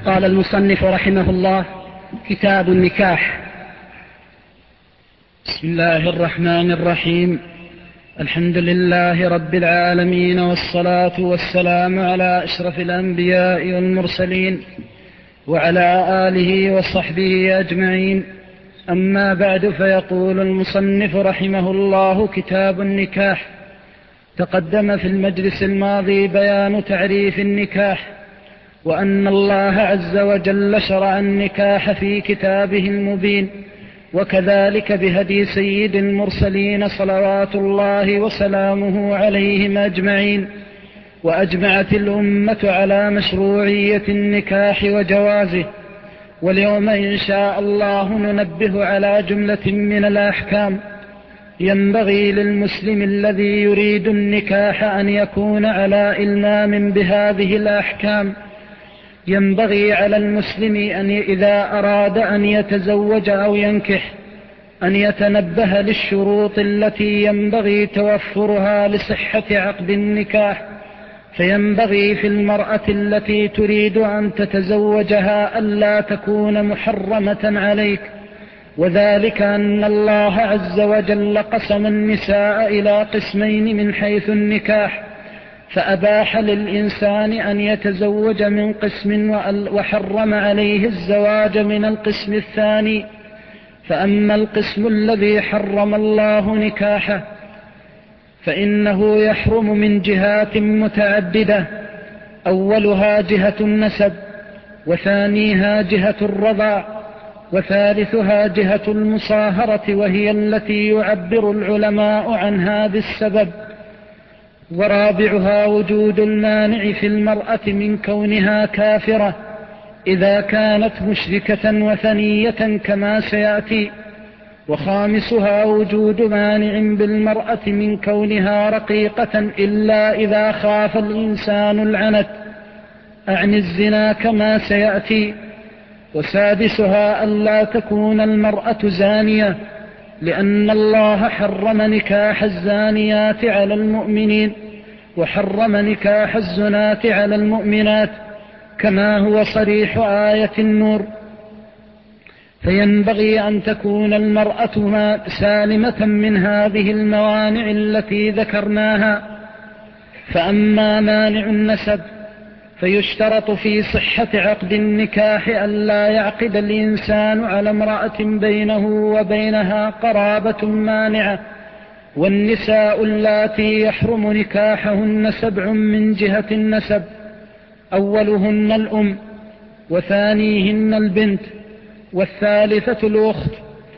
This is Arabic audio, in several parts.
قال المصنف رحمه الله: كتاب النكاح. بسم الله الرحمن الرحيم. الحمد لله رب العالمين، والصلاة والسلام على أشرف الأنبياء والمرسلين وعلى آله وصحبه أجمعين. أما بعد، فيقول المصنف رحمه الله: كتاب النكاح. تقدم في المجلس الماضي بيان تعريف النكاح، وأن الله عز وجل شرع النكاح في كتابه المبين، وكذلك بهدي سيد المرسلين صلوات الله وسلامه عليهم أجمعين. وأجمعت الأمة على مشروعية النكاح وجوازه. واليوم إن شاء الله ننبه على جملة من الأحكام ينبغي للمسلم الذي يريد النكاح أن يكون على إلمام بهذه الأحكام. ينبغي على المسلم إذا أراد أن يتزوج أو ينكح أن يتنبه للشروط التي ينبغي توفرها لصحة عقد النكاح. فينبغي في المرأة التي تريد أن تتزوجها ألا تكون محرمة عليك، وذلك أن الله عز وجل قسم النساء إلى قسمين من حيث النكاح، فأباح للإنسان أن يتزوج من قسم وحرم عليه الزواج من القسم الثاني. فأما القسم الذي حرم الله نكاحه فإنه يحرم من جهات متعددة: أولها جهة النسب، وثانيها جهة الرضاع، وثالثها جهة المصاهرة، وهي التي يعبر العلماء عنها بالسبب، ورابعها وجود المانع في المرأة من كونها كافرة إذا كانت مشركة وثنية كما سيأتي، وخامسها وجود مانع بالمرأة من كونها رقيقة إلا إذا خاف الإنسان العنت عن الزنا كما سيأتي، وسادسها ألا تكون المرأة زانية، لأن الله حرم نكاح الزانيات على المؤمنين، وحرم نكاح الزنات على المؤمنات كما هو صريح آية النور. فينبغي أن تكون المرأة سالمة من هذه الموانع التي ذكرناها. فأما مانع النسب فيشترط في صحة عقد النكاح ألا يعقد الإنسان على امرأة بينه وبينها قرابة مانعة. والنساء اللاتي يحرم نكاحهن 7 من جهة النسب: أولهن الأم، وثانيهن البنت، والثالثة الأخت،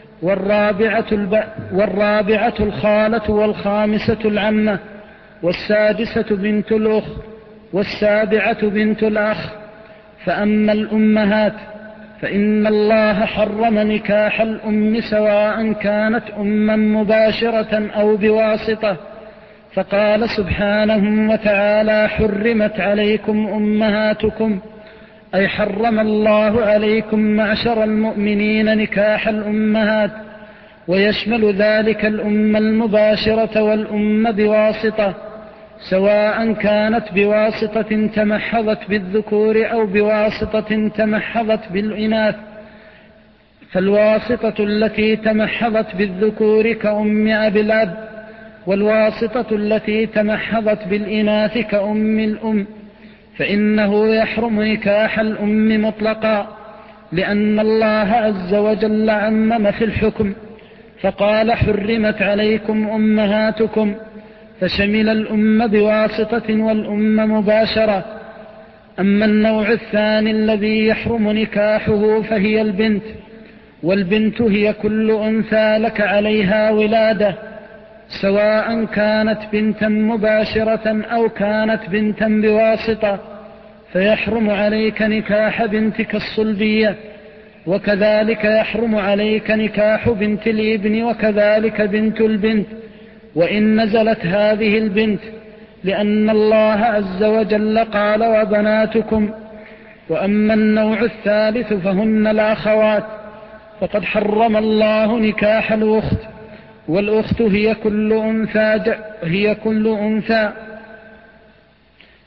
والرابعة الخالة، والخامسة العمة، والسادسة بنت الأخت، والسابعة بنت الأخ. فأما الأمهات فإن الله حرم نكاح الأم سواء كانت أما مباشرة أو بواسطة، فقال سبحانه وتعالى: حرمت عليكم أمهاتكم، أي حرم الله عليكم معشر المؤمنين نكاح الأمهات، ويشمل ذلك الأم المباشرة والأم بواسطة، سواء كانت بواسطة تمحضت بالذكور أو بواسطة تمحضت بالإناث. فالواسطة التي تمحضت بالذكور كأم أبي الأب، والواسطة التي تمحضت بالإناث كأم الأم. فإنه يحرم نكاح الأم مطلقا، لأن الله عز وجل عمم في الحكم فقال: حرمت عليكم أمهاتكم، فشمل الأم بواسطة والأم مباشرة. أما النوع الثاني الذي يحرم نكاحه فهي البنت، والبنت هي كل أنثى لك عليها ولادة، سواء كانت بنتا مباشرة أو كانت بنتا بواسطة، فيحرم عليك نكاح بنتك الصلبية، وكذلك يحرم عليك نكاح بنت الابن، وكذلك بنت البنت وإن نزلت هذه البنت، لأن الله عز وجل قال: وبناتكم. وأما النوع الثالث فهن الأخوات، فقد حرم الله نكاح الأخت، والأخت هي كل أنثى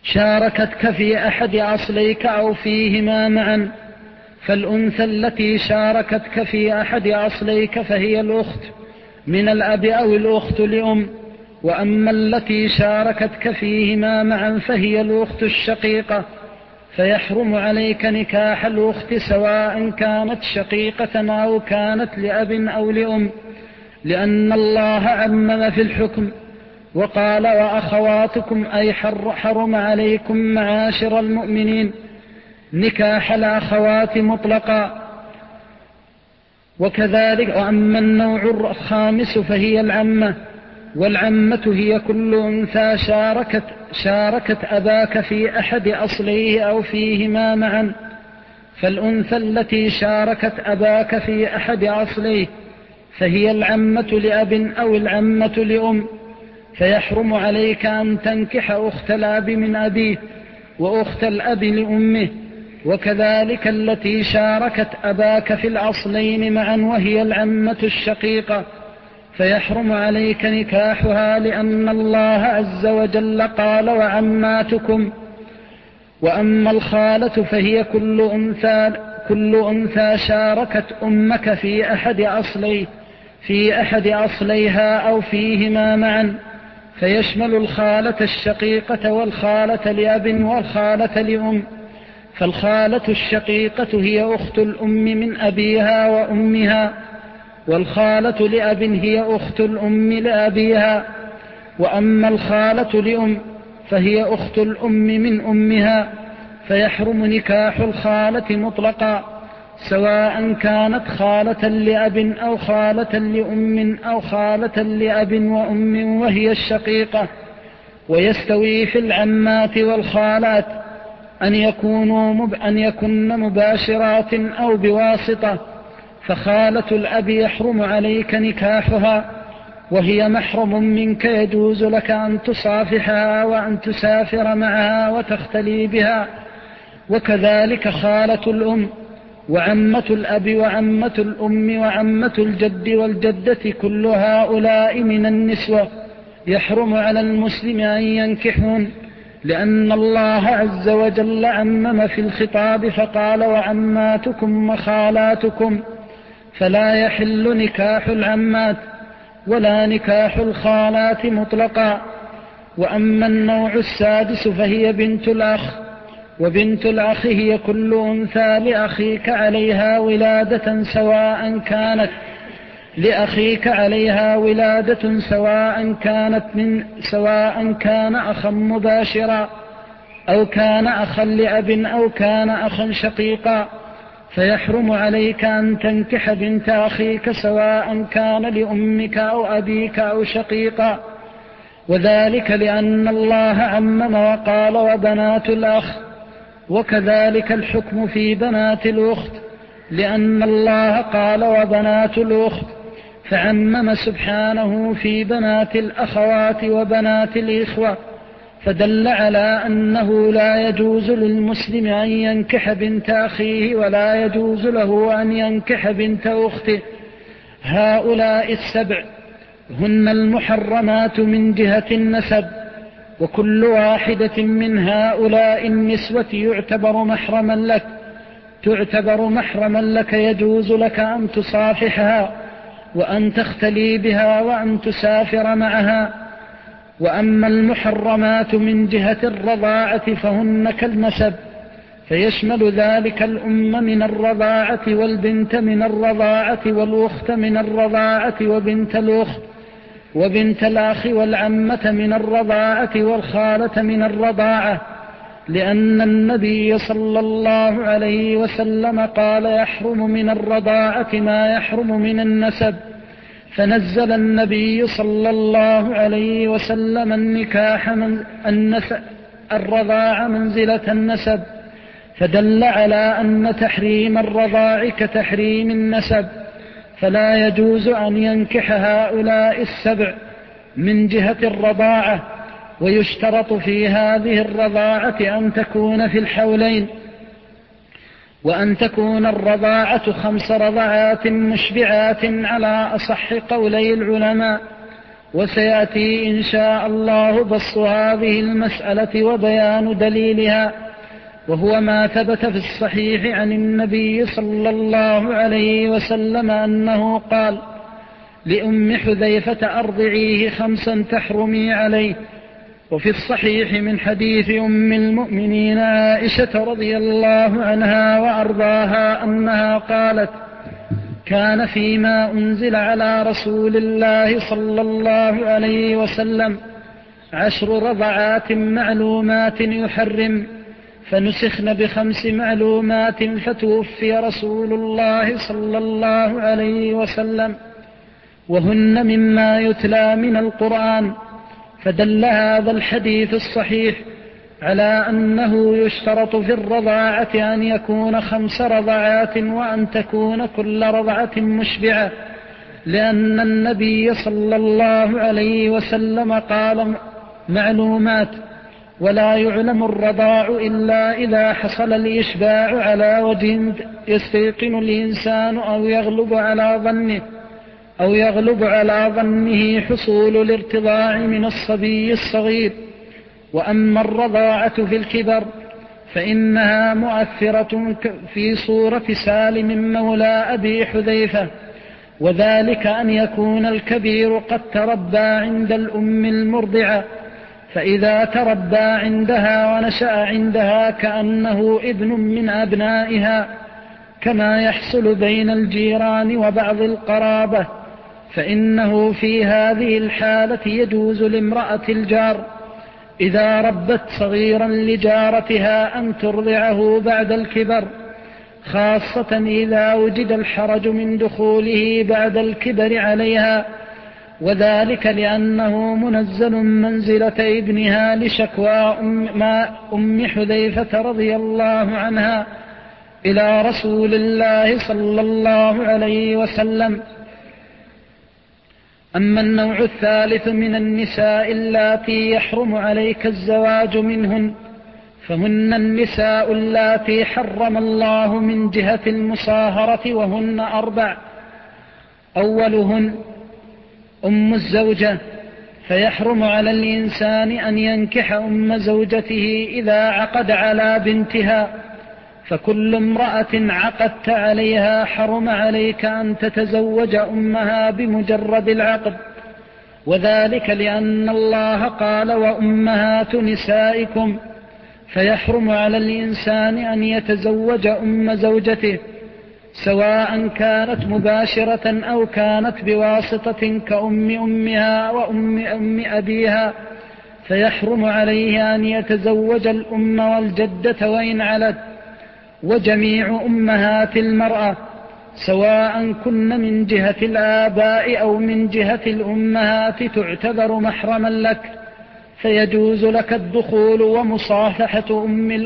شاركتك في أحد أصليك أو فيهما معا، فالأنثى التي شاركتك في أحد أصليك فهي الأخت من الأب أو الأخت لأم، وأما التي شاركتك فيهما معا فهي الأخت الشقيقة، فيحرم عليك نكاح الأخت سواء كانت شقيقة أو كانت لأب أو لأم، لأن الله عمم في الحكم وقال وأخواتكم أي حرم عليكم معاشر المؤمنين نكاح الأخوات مطلقا. وكذلك وأما النوع الخامس فهي العمة، والعمة هي كل أنثى شاركت أباك في أحد أصليه أو فيهما معا، فالأنثى التي شاركت أباك في أحد أصليه فهي العمة لأب أو العمة لأم، فيحرم عليك أن تنكح أخت الأب من أبيه وأخت الأب لأمه، وكذلك التي شاركت أباك في الأصلين معا وهي العمة الشقيقة، فيحرم عليك نكاحها، لأن الله عز وجل قال وعماتكم. وأما الخالة فهي كل أنثى شاركت أمك في أحد أصليها أو فيهما معا، فيشمل الخالة الشقيقة والخالة لأب والخالة لأم. فالخالة الشقيقة هي أخت الأم من أبيها وأمها، والخالة لأب هي أخت الأم لأبيها، وأما الخالة لأم فهي أخت الأم من أمها، فيحرم نكاح الخالة مطلقا سواء كانت خالة لأب أو خالة لأم أو خالة لأب وأم وهي الشقيقة. ويستوي في العمات والخالات أن يكن مباشرات أو بواسطة، فخالة الأب يحرم عليك نكاحها وهي محرم منك، يجوز لك أن تصافحها وأن تسافر معها وتختلي بها، وكذلك خالة الأم وعمة الأب وعمة الأم وعمة الجد والجدة، كل هؤلاء من النسوة يحرم على المسلم أن ينكحون، لأن الله عز وجل عمم في الخطاب فقال وعماتكم وخالاتكم، فلا يحل نكاح العمات ولا نكاح الخالات مطلقا. وأما النوع السادس فهي بنت الأخ، وبنت الأخ هي كل أنثى لأخيك عليها ولادة سواء كان أخا مباشرا أو كان أخا لأب أو كان أخا شقيقا، فيحرم عليك أن تنكح بنت أخيك سواء كان لأمك أو أبيك أو شقيقا، وذلك لأن الله عمم وقال وبنات الأخ، وكذلك الحكم في بنات الأخت، لأن الله قال وبنات الأخت، فعمم سبحانه في بنات الأخوات وبنات الإخوة، فدل على أنه لا يجوز للمسلم أن ينكح بنت أخيه ولا يجوز له أن ينكح بنت أخته. هؤلاء السبع هن المحرمات من جهة النسب، وكل واحدة من هؤلاء النسوة تعتبر محرما لك، يجوز لك أن تصافحها وأن تختلي بها وأن تسافر معها. وأما المحرمات من جهة الرضاعة فهن كالنسب، فيشمل ذلك الأم من الرضاعة والبنت من الرضاعة والأخت من الرضاعة وبنت الأخت وبنت الأخ والعمة من الرضاعة والخالة من الرضاعة، لأن النبي صلى الله عليه وسلم قال يحرم من الرضاعة ما يحرم من النسب، فنزل النبي صلى الله عليه وسلم الرضاعة منزلة النسب، فدل على أن تحريم الرضاع كتحريم النسب، فلا يجوز أن ينكح هؤلاء السبع من جهة الرضاعة. ويشترط في هذه الرضاعة أن تكون في الحولين، وأن تكون الرضاعة 5 رضعات مشبعات على أصح قولي العلماء، وسيأتي إن شاء الله بسط هذه المسألة وبيان دليلها، وهو ما ثبت في الصحيح عن النبي صلى الله عليه وسلم أنه قال لأم حذيفة أرضعيه 5 تحرمي عليه. وفي الصحيح من حديث أم المؤمنين عائشة رضي الله عنها وأرضاها أنها قالت كان فيما أنزل على رسول الله صلى الله عليه وسلم 10 رضعات معلومات يحرم، فنسخن ب5 معلومات، فتوفي رسول الله صلى الله عليه وسلم وهن مما يتلى من القرآن. فدل هذا الحديث الصحيح على أنه يشترط في الرضاعة أن يكون 5 رضعات، وأن تكون كل رضعة مشبعة، لأن النبي صلى الله عليه وسلم قال معلومات، ولا يعلم الرضاع إلا إذا حصل الإشباع على وجه يستيقن الإنسان أو يغلب على ظنه حصول الارتضاع من الصبي الصغير. وأما الرضاعة في الكبر فإنها مؤثرة في صورة سالم مولى أبي حذيفة، وذلك أن يكون الكبير قد تربى عند الأم المرضعة، فإذا تربى عندها ونشأ عندها كأنه ابن من أبنائها، كما يحصل بين الجيران وبعض القرابة، فإنه في هذه الحالة يجوز لامرأة الجار إذا ربت صغيرا لجارتها أن ترضعه بعد الكبر، خاصة إذا وجد الحرج من دخوله بعد الكبر عليها، وذلك لأنه منزل منزلة ابنها لشكوى أم حذيفة رضي الله عنها إلى رسول الله صلى الله عليه وسلم. أما النوع الثالث من النساء اللاتي يحرم عليك الزواج منهن، فهن النساء اللاتي حرم الله من جهة المصاهرة، وهن 4: أولهن أم الزوجة، فيحرم على الإنسان أن ينكح أم زوجته إذا عقد على بنتها، فكل امرأة عقدت عليها حرم عليك أن تتزوج أمها بمجرد العقد، وذلك لأن الله قال وأمهات نسائكم، فيحرم على الإنسان أن يتزوج أم زوجته سواء كانت مباشرة أو كانت بواسطة كأم أمها وأم أبيها، فيحرم عليه أن يتزوج الأم والجدة وإن علت، وجميع أمهات المرأة سواء كن من جهة الآباء أو من جهة الأمهات تعتبر محرما لك، فيجوز لك الدخول ومصافحة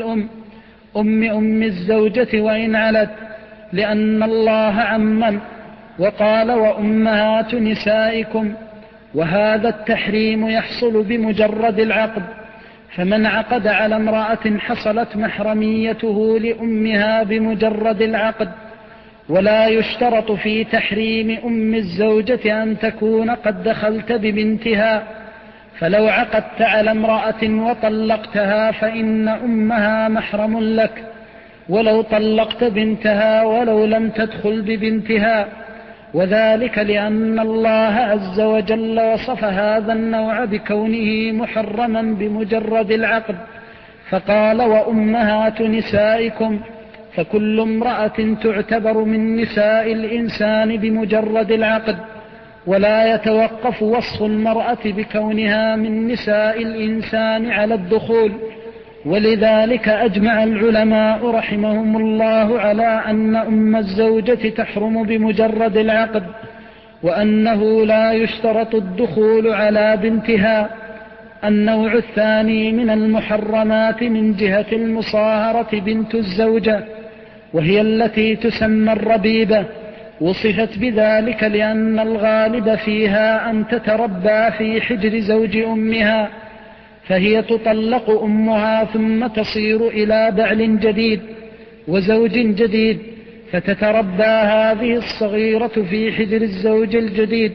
أم الزوجة وإن علت، لأن الله عمم وقال وأمهات نسائكم، وهذا التحريم يحصل بمجرد العقد، فمن عقد على امرأة حصلت محرميته لأمها بمجرد العقد، ولا يشترط في تحريم أم الزوجة أن تكون قد دخلت ببنتها، فلو عقدت على امرأة وطلقتها فإن أمها محرم لك، ولو طلقت بنتها ولو لم تدخل ببنتها، وذلك لأن الله عز وجل وصف هذا النوع بكونه محرما بمجرد العقد، فقال وأمهات نسائكم، فكل امرأة تعتبر من نساء الإنسان بمجرد العقد، ولا يتوقف وصف المرأة بكونها من نساء الإنسان على الدخول. ولذلك أجمع العلماء رحمهم الله على أن أم الزوجة تحرم بمجرد العقد، وأنه لا يشترط الدخول على بنتها. النوع الثاني من المحرمات من جهة المصاهرة بنت الزوجة، وهي التي تسمى الربيبة، وصفت بذلك لأن الغالب فيها أن تتربى في حجر زوج أمها، فهي تطلق أمها ثم تصير إلى بعل جديد وزوج جديد، فتتربى هذه الصغيرة في حجر الزوج الجديد،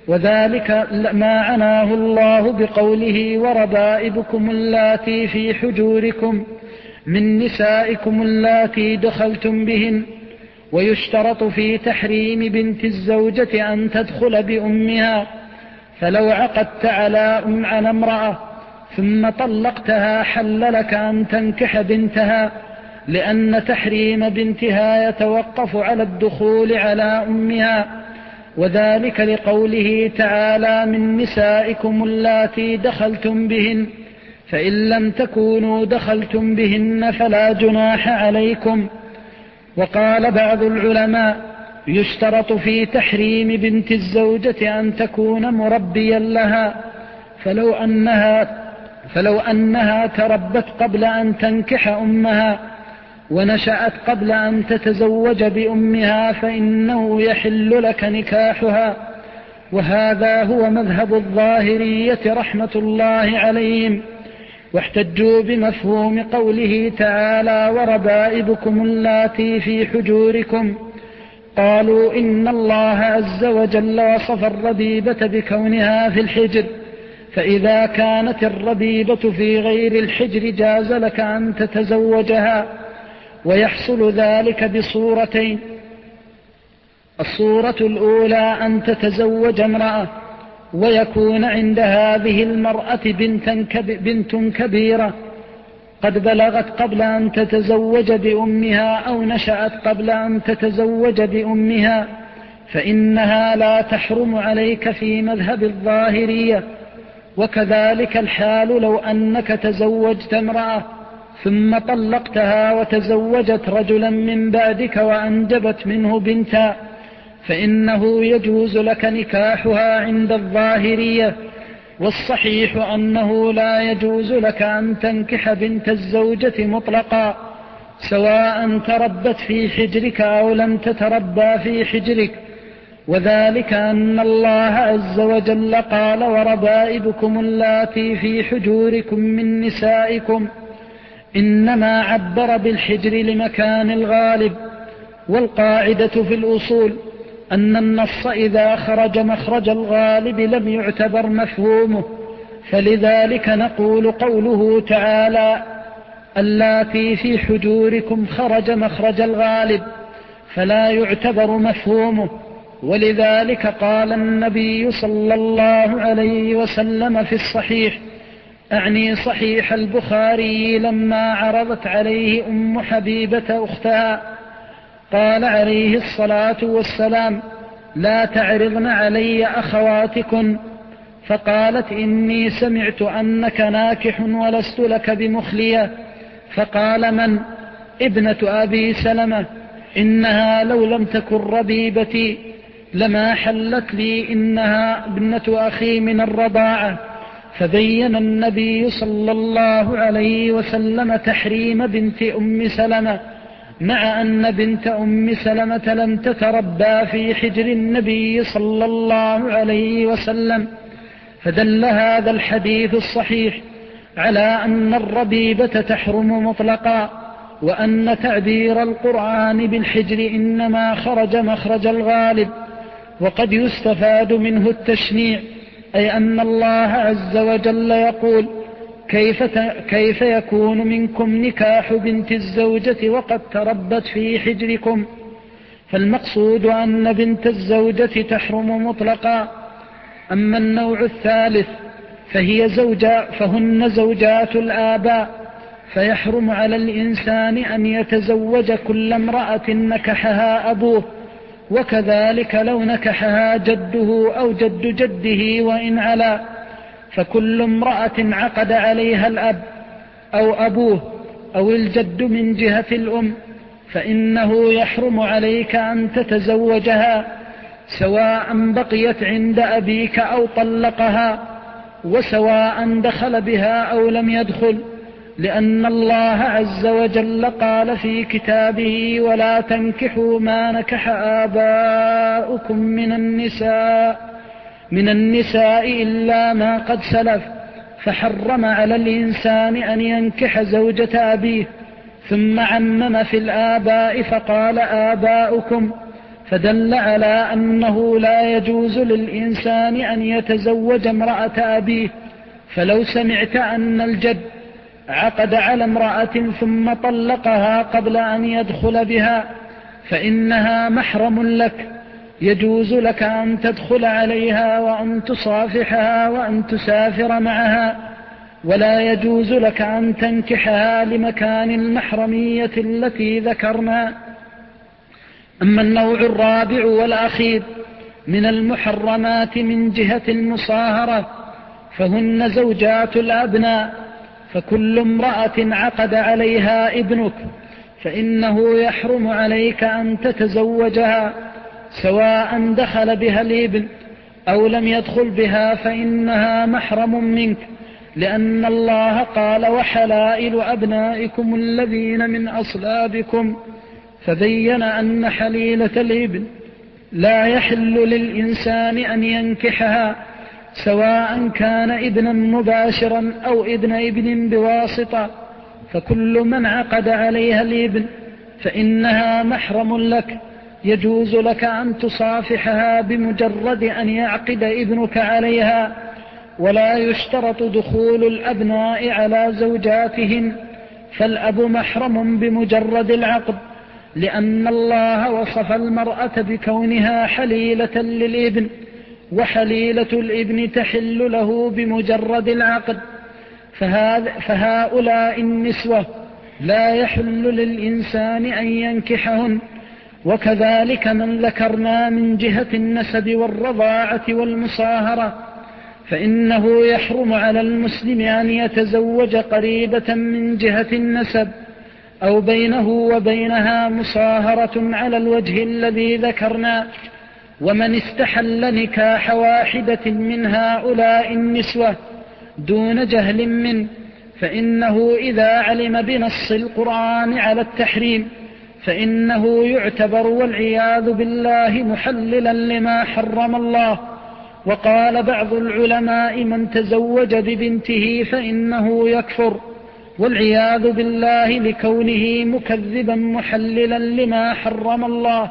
وذلك ما عناه الله بقوله وربائبكم اللاتي في حجوركم من نسائكم اللاتي دخلتم بهن. ويشترط في تحريم بنت الزوجة أن تدخل بأمها، فلو عقدت على امرأة ثم طلقتها حل لك أن تنكح بنتها، لأن تحريم بنتها يتوقف على الدخول على أمها، وذلك لقوله تعالى من نسائكم اللاتي دخلتم بهن، فإن لم تكونوا دخلتم بهن فلا جناح عليكم. وقال بعض العلماء يشترط في تحريم بنت الزوجة أن تكون مربيا لها، فلو أنها تربت قبل أن تنكح أمها ونشأت قبل أن تتزوج بأمها فإنه يحل لك نكاحها. وهذا هو مذهب الظاهرية رحمة الله عليهم، واحتجوا بمفهوم قوله تعالى وربائبكم اللاتي في حجوركم. قالوا إن الله عز وجل وصف الربيبة بكونها في الحجر، فإذا كانت الربيبة في غير الحجر جاز لك أن تتزوجها، ويحصل ذلك بصورتين: الصورة الأولى أن تتزوج امرأة ويكون عند هذه المرأة بنت كبيرة قد بلغت قبل أن تتزوج بأمها أو نشأت قبل أن تتزوج بأمها، فإنها لا تحرم عليك في مذهب الظاهرية. وكذلك الحال لو أنك تزوجت امرأة ثم طلقتها وتزوجت رجلا من بعدك وأنجبت منه بنتا، فإنه يجوز لك نكاحها عند الظاهرية. والصحيح أنه لا يجوز لك أن تنكح بنت الزوجة مطلقا، سواء تربت في حجرك أو لم تتربى في حجرك، وذلك أن الله عز وجل قال وربائبكم اللاتي في حجوركم من نسائكم، إنما عبر بالحجر لمكان الغالب. والقاعدة في الأصول أن النص إذا خرج مخرج الغالب لم يعتبر مفهومه، فلذلك نقول قوله تعالى اللاتي في حجوركم خرج مخرج الغالب فلا يعتبر مفهومه. ولذلك قال النبي صلى الله عليه وسلم في الصحيح، أعني صحيح البخاري، لما عرضت عليه أم حبيبة أختها قال عليه الصلاة والسلام لا تعرضن علي أخواتكن، فقالت إني سمعت أنك ناكح ولست لك بمخلية، فقال من؟ ابنة أبي سلمة، إنها لو لم تكن ربيبتي لما حلت لي، إنها ابنة أخي من الرضاعة. فبين النبي صلى الله عليه وسلم تحريم بنت أم سلمة، مع أن بنت أم سلمة لم تتربى في حجر النبي صلى الله عليه وسلم. فدل هذا الحديث الصحيح على أن الربيبة تحرم مطلقا، وأن تعبير القرآن بالحجر إنما خرج مخرج الغالب. وقد يستفاد منه التشنيع، أي أن الله عز وجل يقول كيف يكون منكم نكاح بنت الزوجة وقد تربت في حجركم، فالمقصود أن بنت الزوجة تحرم مطلقا. أما النوع الثالث فهن زوجات الآباء، فيحرم على الإنسان أن يتزوج كل امرأة نكحها أبوه، وكذلك لو نكحها جده أو جد جده وإن علا، فكل امرأة عقد عليها الأب أو أبوه أو الجد من جهة الأم فإنه يحرم عليك أن تتزوجها، سواء بقيت عند أبيك أو طلقها، وسواء دخل بها أو لم يدخل، لأن الله عز وجل قال في كتابه ولا تنكحوا ما نكح آباؤكم من النساء إلا ما قد سلف، فحرم على الإنسان أن ينكح زوجة أبيه، ثم عمم في الآباء فقال آباؤكم، فدل على أنه لا يجوز للإنسان أن يتزوج امرأة أبيه. فلو سمعت أن الجد عقد على امرأة ثم طلقها قبل أن يدخل بها فإنها محرم لك، يجوز لك أن تدخل عليها وأن تصافحها وأن تسافر معها، ولا يجوز لك أن تنكحها لمكان المحرمية التي ذكرنا. أما النوع الرابع والأخير من المحرمات من جهة المصاهرة فهن زوجات الأبناء. فكل امرأة عقد عليها ابنك فإنه يحرم عليك أن تتزوجها، سواء دخل بها الابن أو لم يدخل بها، فإنها محرم منك، لأن الله قال: وحلائل أبنائكم الذين من أصلابكم، فبين أن حليلة الابن لا يحل للإنسان أن ينكحها، سواء كان ابنا مباشرا أو ابن بواسطة. فكل من عقد عليها الابن فإنها محرم لك، يجوز لك أن تصافحها بمجرد أن يعقد ابنك عليها، ولا يشترط دخول الأبناء على زوجاتهم، فالأب محرم بمجرد العقد، لأن الله وصف المرأة بكونها حليلة للابن، وحليلة الابن تحل له بمجرد العقد. فهؤلاء النسوة لا يحل للإنسان أن ينكحهن. وكذلك من ذكرنا من جهة النسب والرضاعة والمصاهرة، فإنه يحرم على المسلم أن يتزوج قريبة من جهة النسب أو بينه وبينها مصاهرة على الوجه الذي ذكرنا. ومن استحل نكاح واحدة من هؤلاء النسوة دون جهل منه فإنه إذا علم بنص القرآن على التحريم فإنه يعتبر والعياذ بالله محللا لما حرم الله. وقال بعض العلماء: من تزوج ببنته فإنه يكفر، والعياذ بالله، لكونه مكذبا محللا لما حرم الله.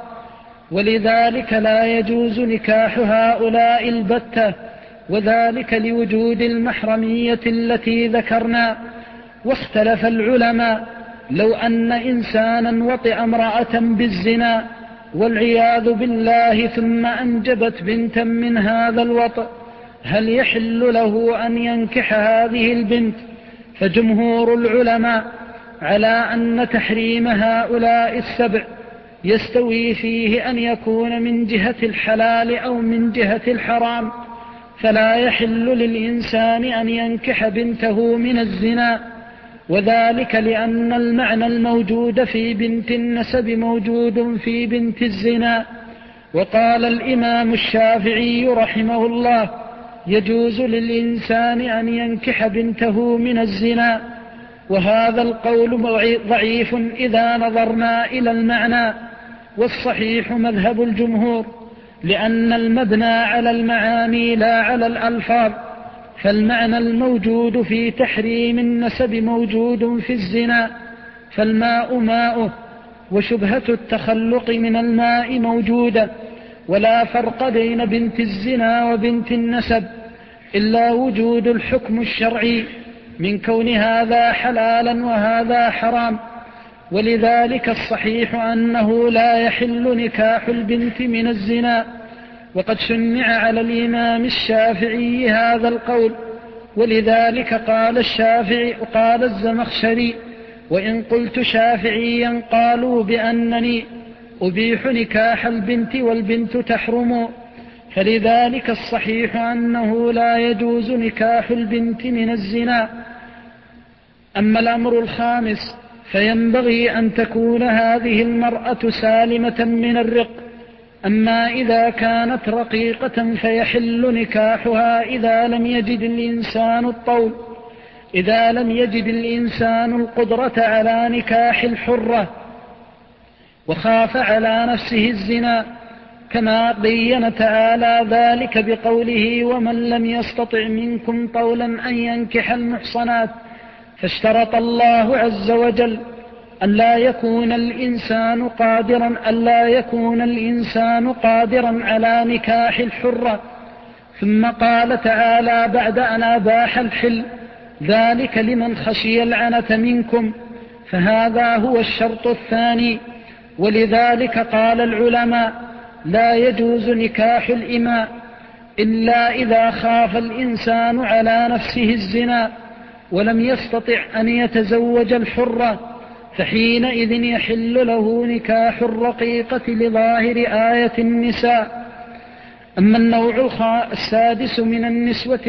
ولذلك لا يجوز نكاح هؤلاء البتة، وذلك لوجود المحرمية التي ذكرنا. واختلف العلماء: لو أن إنسانا وطئ امرأة بالزنا والعياذ بالله ثم أنجبت بنتا من هذا الوطئ، هل يحل له أن ينكح هذه البنت؟ فجمهور العلماء على أن تحريم هؤلاء السبع يستوي فيه أن يكون من جهة الحلال أو من جهة الحرام، فلا يحل للإنسان أن ينكح بنته من الزنا، وذلك لأن المعنى الموجود في بنت النسب موجود في بنت الزنا. وقال الإمام الشافعي رحمه الله: يجوز للإنسان أن ينكح بنته من الزنا. وهذا القول ضعيف إذا نظرنا إلى المعنى، والصحيح مذهب الجمهور، لأن المبنى على المعاني لا على الألفاظ، فالمعنى الموجود في تحريم النسب موجود في الزنا، فالماء ماؤه، وشبهة التخلق من الماء موجودة، ولا فرق بين بنت الزنا وبنت النسب إلا وجود الحكم الشرعي من كون هذا حلالا وهذا حرام. ولذلك الصحيح أنه لا يحل نكاح البنت من الزنا. وقد شنع على الإمام الشافعي هذا القول، ولذلك قال الشافعي وقال الزمخشري: وإن قلت شافعيا قالوا بأنني أبيح نكاح البنت والبنت تحرم. فلذلك الصحيح أنه لا يجوز نكاح البنت من الزنا. أما الأمر الخامس فينبغي أن تكون هذه المرأة سالمة من الرق. أما إذا كانت رقيقة فيحل نكاحها إذا لم يجد الإنسان القدرة على نكاح الحرة وخاف على نفسه الزنا، كما بين تعالى ذلك بقوله: ومن لم يستطع منكم طولا أن ينكح المحصنات. فاشترط الله عز وجل ألا يكون الإنسان قادرا على نكاح الحرة. ثم قال تعالى بعد أن أباح الحل: ذلك لمن خشي العنة منكم، فهذا هو الشرط الثاني. ولذلك قال العلماء: لا يجوز نكاح الإماء إلا إذا خاف الإنسان على نفسه الزنا ولم يستطع أن يتزوج الحرة، فحينئذ يحل له نكاح الرقيقة لظاهر آية النساء. أما النوع السادس من النسوة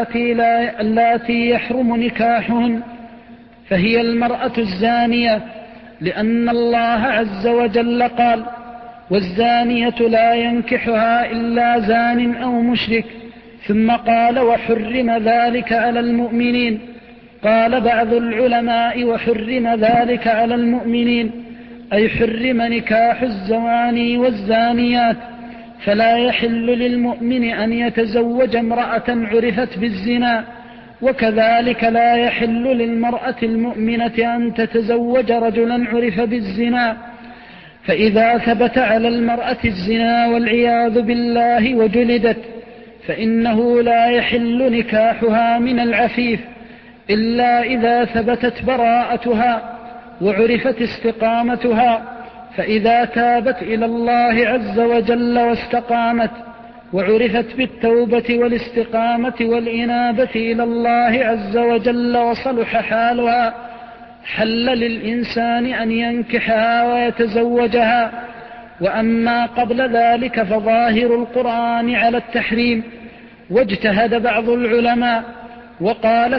اللاتي يحرم نكاحهن فهي المرأة الزانية، لأن الله عز وجل قال: والزانية لا ينكحها إلا زان أو مشرك. ثم قال: وحرم ذلك على المؤمنين. قال بعض العلماء: وحرم ذلك على المؤمنين أي حرم نكاح الزواني والزانيات، فلا يحل للمؤمن أن يتزوج امرأة عرفت بالزنا، وكذلك لا يحل للمرأة المؤمنة أن تتزوج رجلا عرف بالزنا. فإذا ثبت على المرأة الزنا والعياذ بالله وجلدت، فإنه لا يحل نكاحها من العفيف إلا إذا ثبتت براءتها وعرفت استقامتها. فإذا تابت إلى الله عز وجل واستقامت وعرفت بالتوبة والاستقامة والإنابة إلى الله عز وجل وصلح حالها، حل للإنسان أن ينكحها ويتزوجها. وأما قبل ذلك فظاهر القرآن على التحريم. واجتهد بعض العلماء وقال: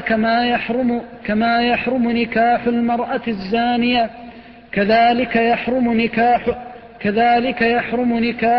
كما يحرم نكاح المرأة الزانية كذلك يحرم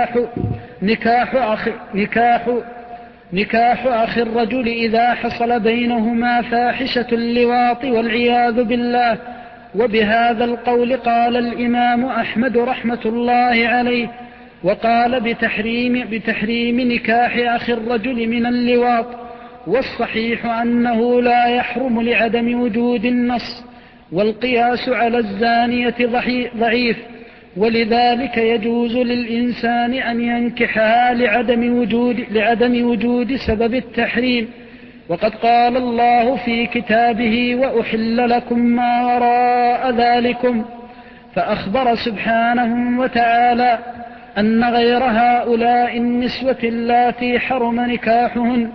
نكاح أخي الرجل إذا حصل بينهما فاحشة اللواط والعياذ بالله. وبهذا القول قال الإمام أحمد رحمة الله عليه، وقال بتحريم نكاح أخي الرجل من اللواط. والصحيح أنه لا يحرم لعدم وجود النص، والقياس على الزانية ضعيف، ولذلك يجوز للإنسان أن ينكحها لعدم وجود سبب التحريم. وقد قال الله في كتابه: وأحل لكم ما وراء ذلكم. فأخبر سبحانه وتعالى أن غير هؤلاء النسوة اللاتي حرم نكاحهن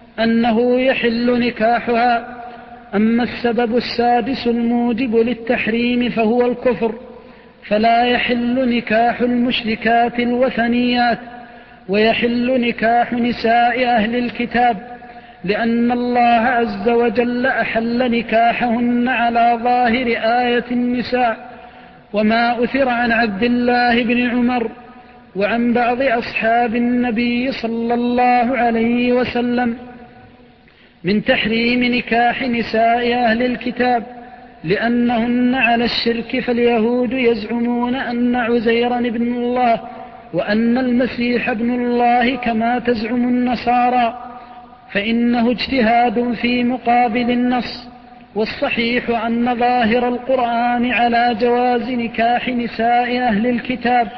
أنه يحل نكاحها. أما السبب السادس الموجب للتحريم فهو الكفر، فلا يحل نكاح المشركات الوثنيات، ويحل نكاح نساء أهل الكتاب، لأن الله عز وجل أحل نكاحهن على ظاهر آية النساء. وما أثر عن عبد الله بن عمر وعن بعض أصحاب النبي صلى الله عليه وسلم من تحريم نكاح نساء أهل الكتاب لأنهن على الشرك، فاليهود يزعمون أن عزيرا ابن الله وأن المسيح ابن الله كما تزعم النصارى، فإنه اجتهاد في مقابل النص. والصحيح أن ظاهر القرآن على جواز نكاح نساء أهل الكتاب.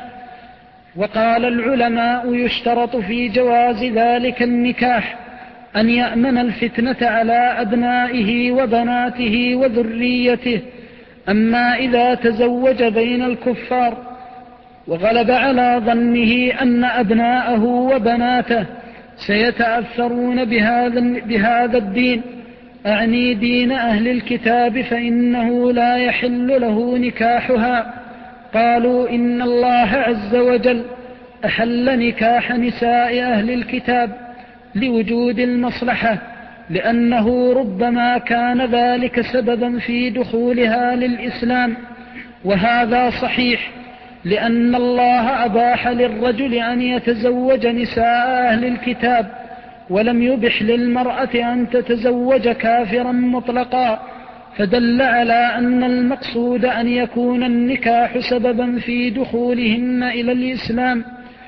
وقال العلماء: يشترط في جواز ذلك النكاح أن يأمن الفتنة على أبنائه وبناته وذريته. أما إذا تزوج بين الكفار وغلب على ظنه أن أبناءه وبناته سيتأثرون بهذا الدين، أعني دين أهل الكتاب، فإنه لا يحل له نكاحها. قالوا: إن الله عز وجل أحل نكاح نساء أهل الكتاب لوجود المصلحة، لأنه ربما كان ذلك سببا في دخولها للإسلام. وهذا صحيح، لأن الله أباح للرجل أن يتزوج نساء أهل الكتاب، ولم يبح للمرأة أن تتزوج كافرا مطلقا، فدل على أن المقصود أن يكون النكاح سببا في دخولهن إلى الإسلام.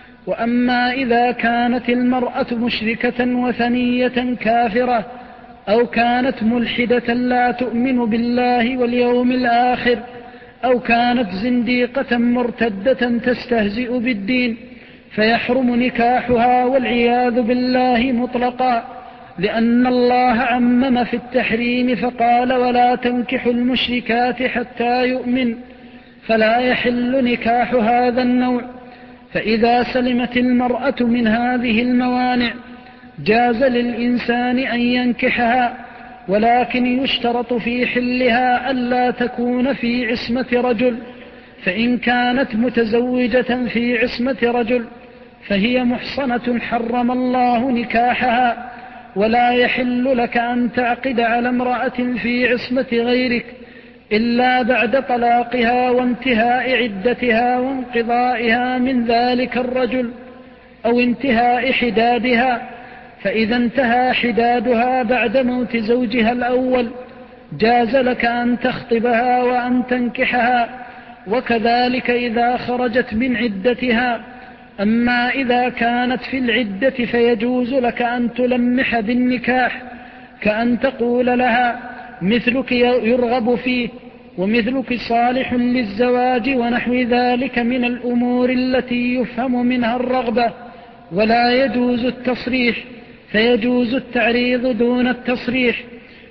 وأما إذا كانت المرأة مشركة وثنية كافرة أو كانت ملحدة لا تؤمن بالله واليوم الآخر أو كانت زنديقة مرتدة تستهزئ بالدين، فيحرم نكاحها والعياذ بالله مطلقا، لأن الله عمم في التحريم فقال: ولا تنكحوا المشركات حتى يؤمن، فلا يحل نكاح هذا النوع. فإذا سلمت المرأة من هذه الموانع جاز للإنسان أن ينكحها، ولكن يشترط في حلها ألا تكون في عصمة رجل، فإن كانت متزوجة في عصمة رجل فهي محصنة حرم الله نكاحها، ولا يحل لك أن تعقد على امرأة في عصمة غيرك إلا بعد طلاقها وانتهاء عدتها وانقضائها من ذلك الرجل، أو انتهاء حدادها. فإذا انتهى حدادها بعد موت زوجها الأول جاز لك أن تخطبها وأن تنكحها، وكذلك إذا خرجت من عدتها. أما إذا كانت في العدة فيجوز لك أن تلمح بالنكاح، كأن تقول لها: مثلك يرغب فيه، ومثلك صالح للزواج، ونحو ذلك من الأمور التي يفهم منها الرغبة. ولا يجوز التصريح، فيجوز التعريض دون التصريح.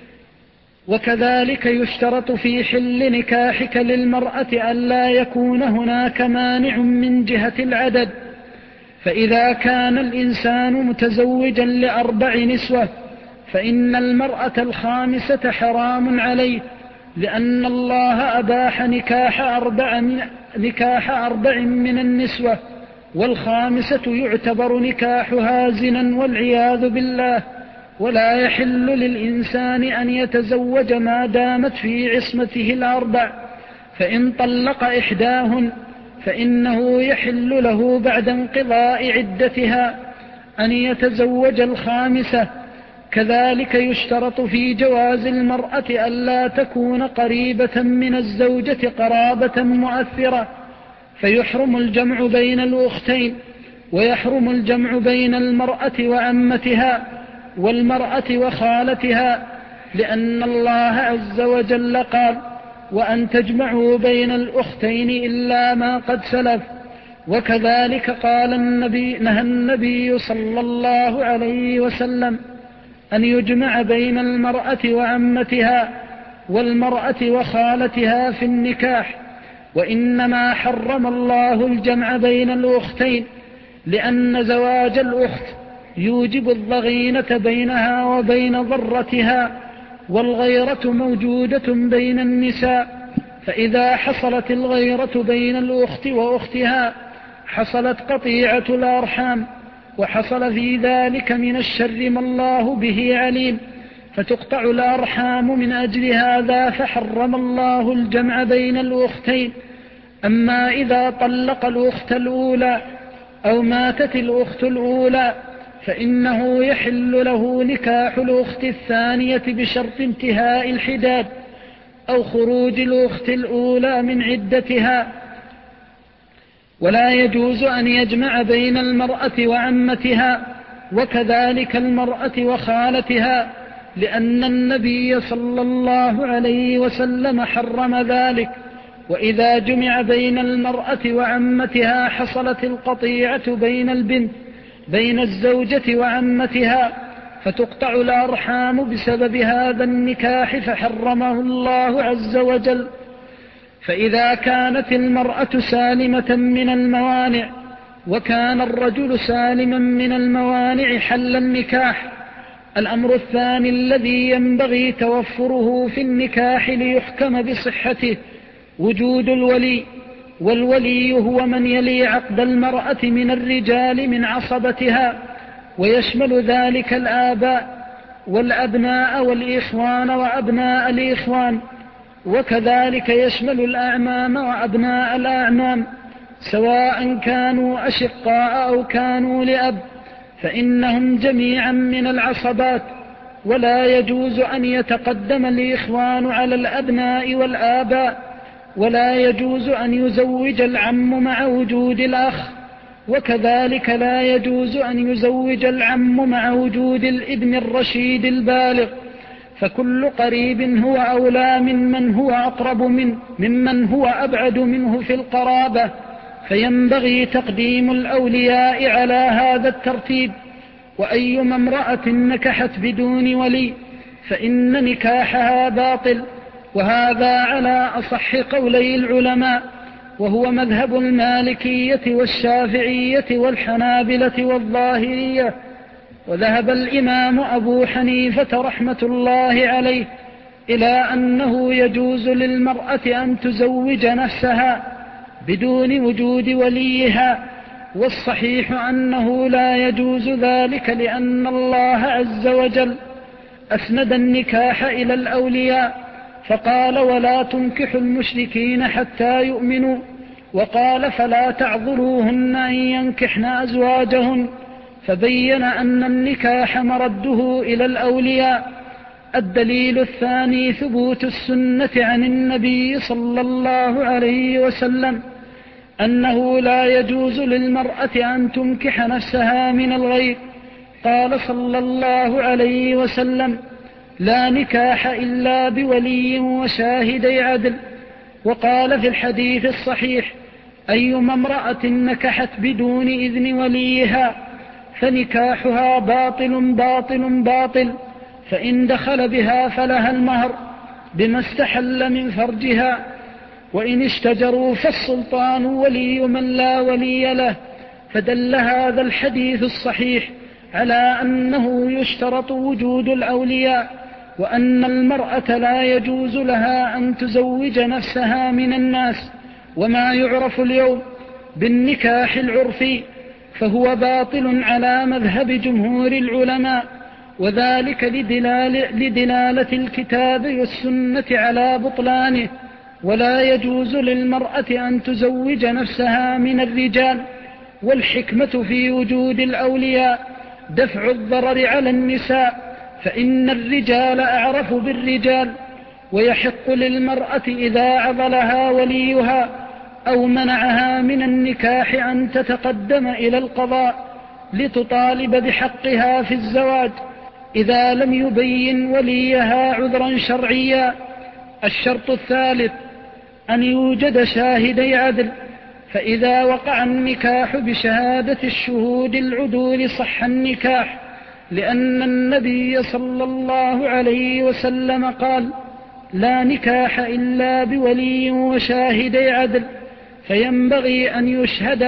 وكذلك يشترط في حل نكاحك للمرأة ألا يكون هناك مانع من جهة العدد، فإذا كان الإنسان متزوجا ل4 نسوة فإن المرأة الخامسة حرام عليه، لأن الله أباح نكاح 4 من النسوة، والخامسة يعتبر نكاحها زنا والعياذ بالله. ولا يحل للإنسان أن يتزوج ما دامت في عصمته 4، فإن طلق إحداهن فإنه يحل له بعد انقضاء عدتها أن يتزوج الخامسة. كذلك يشترط في جواز المرأة ألا تكون قريبة من الزوجة قرابة مؤثرة، فيحرم الجمع بين الأختين، ويحرم الجمع بين المرأة وعمتها والمرأة وخالتها، لأن الله عز وجل قال: وأن تجمعوا بين الأختين إلا ما قد سلف. وكذلك نهى النبي صلى الله عليه وسلم أن يجمع بين المرأة وعمتها والمرأة وخالتها في النكاح، وإنما حرم الله الجمع بين الأختين لأن زواج الأخت يوجب الضغينة بينها وبين ضرتها، والغيرة موجودة بين النساء، فإذا حصلت الغيرة بين الأخت وأختها حصلت قطيعة الأرحام، وحصل في ذلك من الشر ما الله به عليم، فتقطع الأرحام من أجل هذا، فحرم الله الجمع بين الأختين. أما إذا طلق الأخت الأولى أو ماتت الأخت الأولى فإنه يحل له نكاح الأخت الثانية بشرط انتهاء الحداد أو خروج الأخت الأولى من عدتها. ولا يجوز أن يجمع بين المرأة وعمتها وكذلك المرأة وخالتها، لأن النبي صلى الله عليه وسلم حرم ذلك. وإذا جمع بين المرأة وعمتها حصلت القطيعة بين الزوجة وعمتها، فتقطع الأرحام بسبب هذا النكاح، فحرمه الله عز وجل. فإذا كانت المرأة سالمة من الموانع وكان الرجل سالما من الموانع حل النكاح. الأمر الثاني الذي ينبغي توفره في النكاح ليحكم بصحته وجود الولي، والولي هو من يلي عقد المرأة من الرجال من عصبتها، ويشمل ذلك الآباء والأبناء والإخوان وأبناء الإخوان، وكذلك يشمل الأعمام وأبناء الأعمام، سواء كانوا أشقاء أو كانوا لأب، فإنهم جميعا من العصبات. ولا يجوز أن يتقدم الإخوان على الأبناء والآباء، ولا يجوز أن يزوج العم مع وجود الأخ، وكذلك لا يجوز أن يزوج العم مع وجود الابن الرشيد البالغ، فكل قريب هو أولى ممن هو أقرب ممن هو أبعد منه في القرابة، فينبغي تقديم الأولياء على هذا الترتيب. وأيما امرأة نكحت بدون ولي فإن نكاحها باطل، وهذا على أصح قولي العلماء، وهو مذهب المالكية والشافعية والحنابلة والظاهرية. وذهب الإمام أبو حنيفة رحمة الله عليه إلى أنه يجوز للمرأة أن تزوج نفسها بدون وجود وليها، والصحيح أنه لا يجوز ذلك، لأن الله عز وجل أسند النكاح إلى الأولياء فقال: ولا تنكحوا المشركين حتى يؤمنوا، وقال: فلا تعذروهن أن ينكحن أزواجهن، فبين أن النكاح مرده إلى الأولياء. الدليل الثاني ثبوت السنة عن النبي صلى الله عليه وسلم أنه لا يجوز للمرأة أن تنكح نفسها من الغير. قال صلى الله عليه وسلم: لا نكاح إلا بولي وشاهدي عدل. وقال في الحديث الصحيح: أيما امرأة نكحت بدون إذن وليها فنكاحها باطل باطل باطل، فإن دخل بها فلها المهر بما استحل من فرجها، وإن اشتجروا فالسلطان ولي من لا ولي له. فدل هذا الحديث الصحيح على أنه يشترط وجود الأولياء، وأن المرأة لا يجوز لها أن تزوج نفسها من الناس. وما يعرف اليوم بالنكاح العرفي فهو باطل على مذهب جمهور العلماء، وذلك لدلالة الكتاب والسنة على بطلانه. ولا يجوز للمرأة أن تزوج نفسها من الرجال، والحكمة في وجود الأولياء دفع الضرر على النساء، فإن الرجال أعرف بالرجال، ويحق للمرأة إذا عضلها وليها أو منعها من النكاح أن تتقدم إلى القضاء لتطالب بحقها في الزواج إذا لم يبين وليها عذرا شرعيا. الشرط الثالث أن يوجد شاهدي عدل، فإذا وقع النكاح بشهادة الشهود العدول صح النكاح، لأن النبي صلى الله عليه وسلم قال: لا نكاح إلا بولي وشاهدي عدل. فينبغي أن يشهد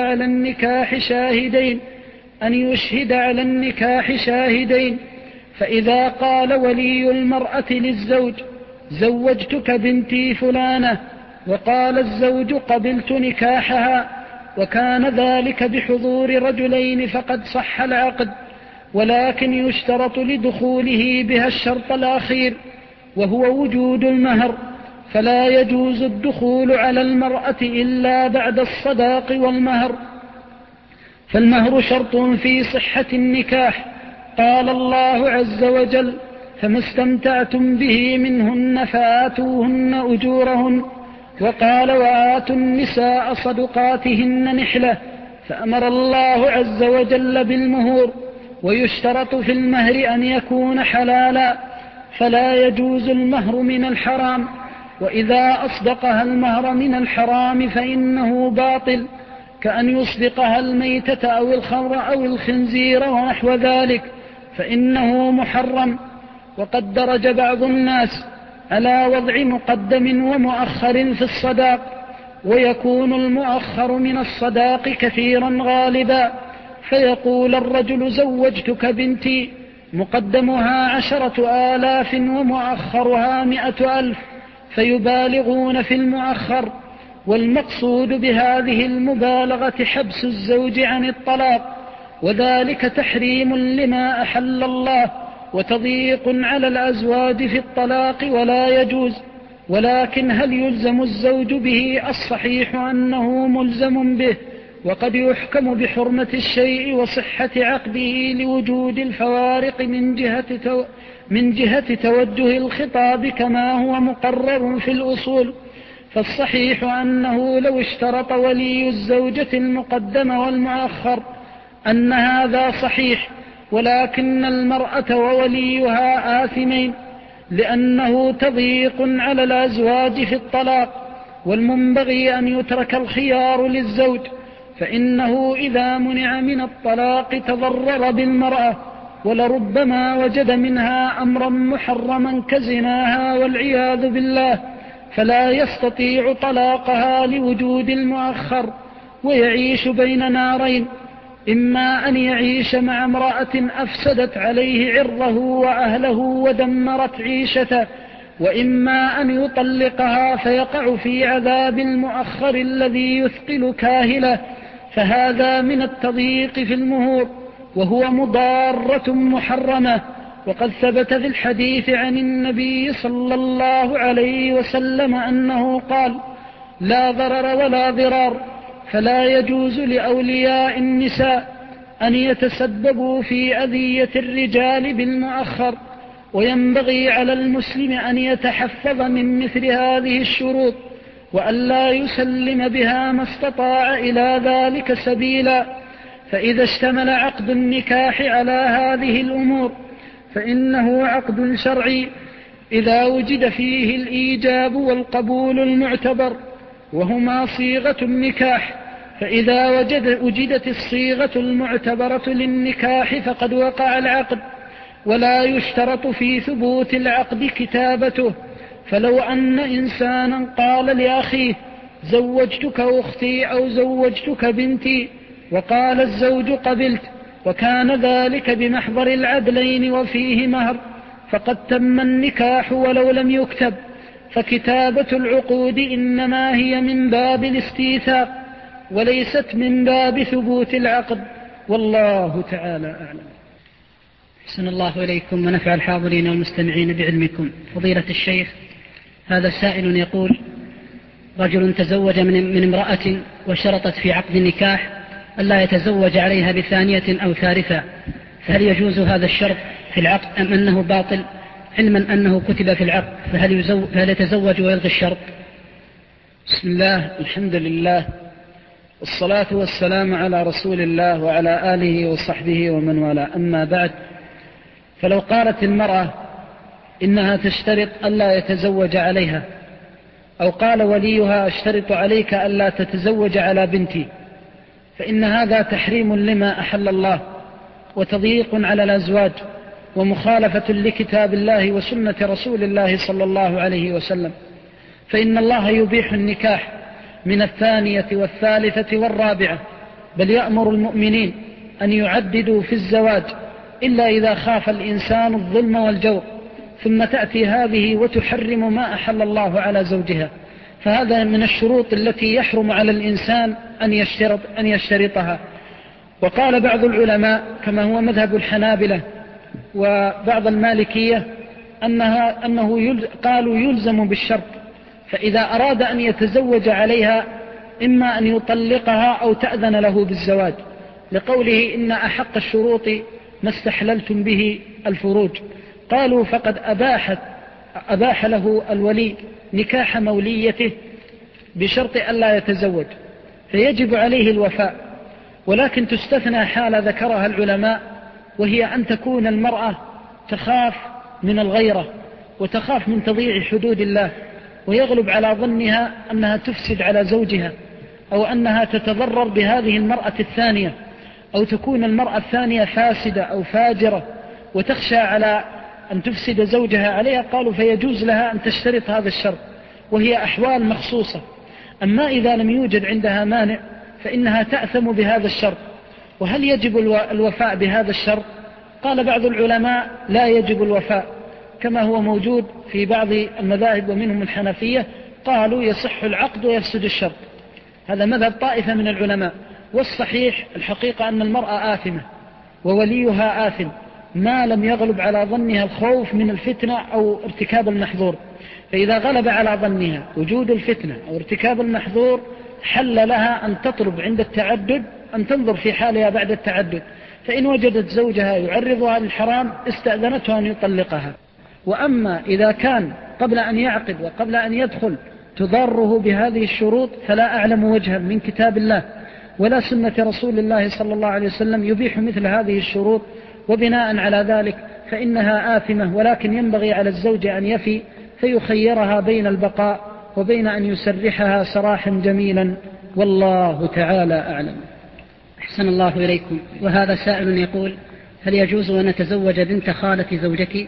على النكاح شاهدين. فإذا قال ولي المرأة للزوج: زوجتك بنتي فلانة، وقال الزوج: قبلت نكاحها، وكان ذلك بحضور رجلين، فقد صح العقد، ولكن يشترط لدخوله بها الشرط الأخير وهو وجود المهر، فلا يجوز الدخول على المرأة إلا بعد الصداق والمهر، فالمهر شرط في صحة النكاح. قال الله عز وجل: فما استمتعتم به منهن فآتوهن أجورهن. وقال: وآتوا النساء صدقاتهن نحلة. فأمر الله عز وجل بالمهور. ويشترط في المهر أن يكون حلالا، فلا يجوز المهر من الحرام، وإذا أصدقها المهر من الحرام فإنه باطل، كأن يصدقها الميتة أو الخمر أو الخنزير ونحو ذلك، فإنه محرم. وقد درج بعض الناس على وضع مقدم ومؤخر في الصداق، ويكون المؤخر من الصداق كثيرا غالبا، فيقول الرجل: زوجتك بنتي، مقدمها 10,000 ومؤخرها 100,000، فيبالغون في المؤخر. والمقصود بهذه المبالغة حبس الزوج عن الطلاق، وذلك تحريم لما أحل الله، وتضييق على الأزواج في الطلاق ولا يجوز. ولكن هل يلزم الزوج به؟ الصحيح أنه ملزم به، وقد يحكم بحرمة الشيء وصحة عقده لوجود الفوارق من جهة توجه الخطاب كما هو مقرر في الأصول. فالصحيح أنه لو اشترط ولي الزوجة المقدم والمؤخر أن هذا صحيح، ولكن المرأة ووليها آثمين، لأنه تضييق على الأزواج في الطلاق، والمنبغي أن يترك الخيار للزوج، فإنه إذا منع من الطلاق تضرر بالمرأة، ولربما وجد منها أمرا محرما كزناها والعياذ بالله، فلا يستطيع طلاقها لوجود المؤخر، ويعيش بين نارين: إما أن يعيش مع امرأة أفسدت عليه عرضه وأهله ودمرت عيشته، وإما أن يطلقها فيقع في عذاب المؤخر الذي يثقل كاهله، فهذا من التضييق في المهور، وهو مضارة محرمة. وقد ثبت في الحديث عن النبي صلى الله عليه وسلم أنه قال: لا ضرر ولا ضرار، فلا يجوز لأولياء النساء أن يتسببوا في أذية الرجال بالمؤخر، وينبغي على المسلم أن يتحفظ من مثل هذه الشروط، وأن لا يسلم بها ما استطاع إلى ذلك سبيلا. فإذا اشتمل عقد النكاح على هذه الأمور فإنه عقد شرعي إذا وجد فيه الإيجاب والقبول المعتبر، وهما صيغة النكاح، فإذا وجدت الصيغة المعتبرة للنكاح فقد وقع العقد، ولا يشترط في ثبوت العقد كتابته. فلو أن إنسانا قال لأخيه: زوجتك أختي أو زوجتك بنتي، وقال الزوج: قبلت، وكان ذلك بمحضر العدلين وفيه مهر، فقد تم النكاح ولو لم يكتب، فكتابة العقود إنما هي من باب الاستيثاق وليست من باب ثبوت العقد، والله تعالى أعلم. أحسن الله إليكم ونفع الحاضرين والمستمعين بعلمكم. فضيلة الشيخ، هذا سائل يقول: رجل تزوج من امرأة وشرطت في عقد النكاح ألا يتزوج عليها بثانية أو ثالثة، فهل يجوز هذا الشرط في العقد أم أنه باطل، علما أنه كتب في العقد، فهل يتزوج ويلغي الشرط؟ بسم الله، الحمد لله، والصلاة والسلام على رسول الله وعلى آله وصحبه ومن والاه، أما بعد، فلو قالت المرأة إنها تشترط ألا يتزوج عليها، أو قال وليها: اشترط عليك ألا تتزوج على بنتي، فإن هذا تحريم لما أحل الله، وتضييق على الأزواج، ومخالفة لكتاب الله وسنة رسول الله صلى الله عليه وسلم. فإن الله يبيح النكاح من الثانية والثالثة والرابعة، بل يأمر المؤمنين أن يعددوا في الزواج إلا إذا خاف الإنسان الظلم والجور، ثم تأتي هذه وتحرم ما أحل الله على زوجها، فهذا من الشروط التي يحرم على الإنسان أن يشترطها. وقال بعض العلماء كما هو مذهب الحنابلة وبعض المالكية أنه قالوا يلزم بالشرط، فإذا أراد أن يتزوج عليها إما أن يطلقها أو تأذن له بالزواج، لقوله: إن أحق الشروط ما استحللتم به الفروج. قالوا: فقد أباح له الولي نكاح موليته بشرط ألا يتزوج، فيجب عليه الوفاء. ولكن تستثنى حالة ذكرها العلماء، وهي أن تكون المرأة تخاف من الغيرة وتخاف من تضييع حدود الله، ويغلب على ظنها أنها تفسد على زوجها، أو أنها تتضرر بهذه المرأة الثانية، أو تكون المرأة الثانية فاسدة أو فاجرة وتخشى على أن تفسد زوجها عليها. قالوا: فيجوز لها أن تشترط هذا الشرط، وهي أحوال مخصوصة. أما إذا لم يوجد عندها مانع فإنها تأثم بهذا الشرط. وهل يجب الوفاء بهذا الشرط؟ قال بعض العلماء: لا يجب الوفاء، كما هو موجود في بعض المذاهب ومنهم الحنفية، قالوا يصح العقد ويفسد الشرط. هذا مذهب طائفة من العلماء. والصحيح الحقيقة أن المرأة آثمة ووليها آثم ما لم يغلب على ظنها الخوف من الفتنة أو ارتكاب المحظور. فإذا غلب على ظنها وجود الفتنة أو ارتكاب المحظور حل لها أن تطلب عند التعدد أن تنظر في حالها بعد التعدد، فإن وجدت زوجها يعرضها للحرام استأذنته أن يطلقها. وأما إذا كان قبل أن يعقد وقبل أن يدخل تضاره بهذه الشروط فلا أعلم وجها من كتاب الله ولا سنة رسول الله صلى الله عليه وسلم يبيح مثل هذه الشروط، وبناء على ذلك فإنها آثمة، ولكن ينبغي على الزوج أن يفي فيخيرها بين البقاء وبين أن يسرحها سراحا جميلا، والله تعالى أعلم. أحسن الله إليكم. وهذا سائل يقول: هل يجوز أن أتزوج بنت خالة زوجتي؟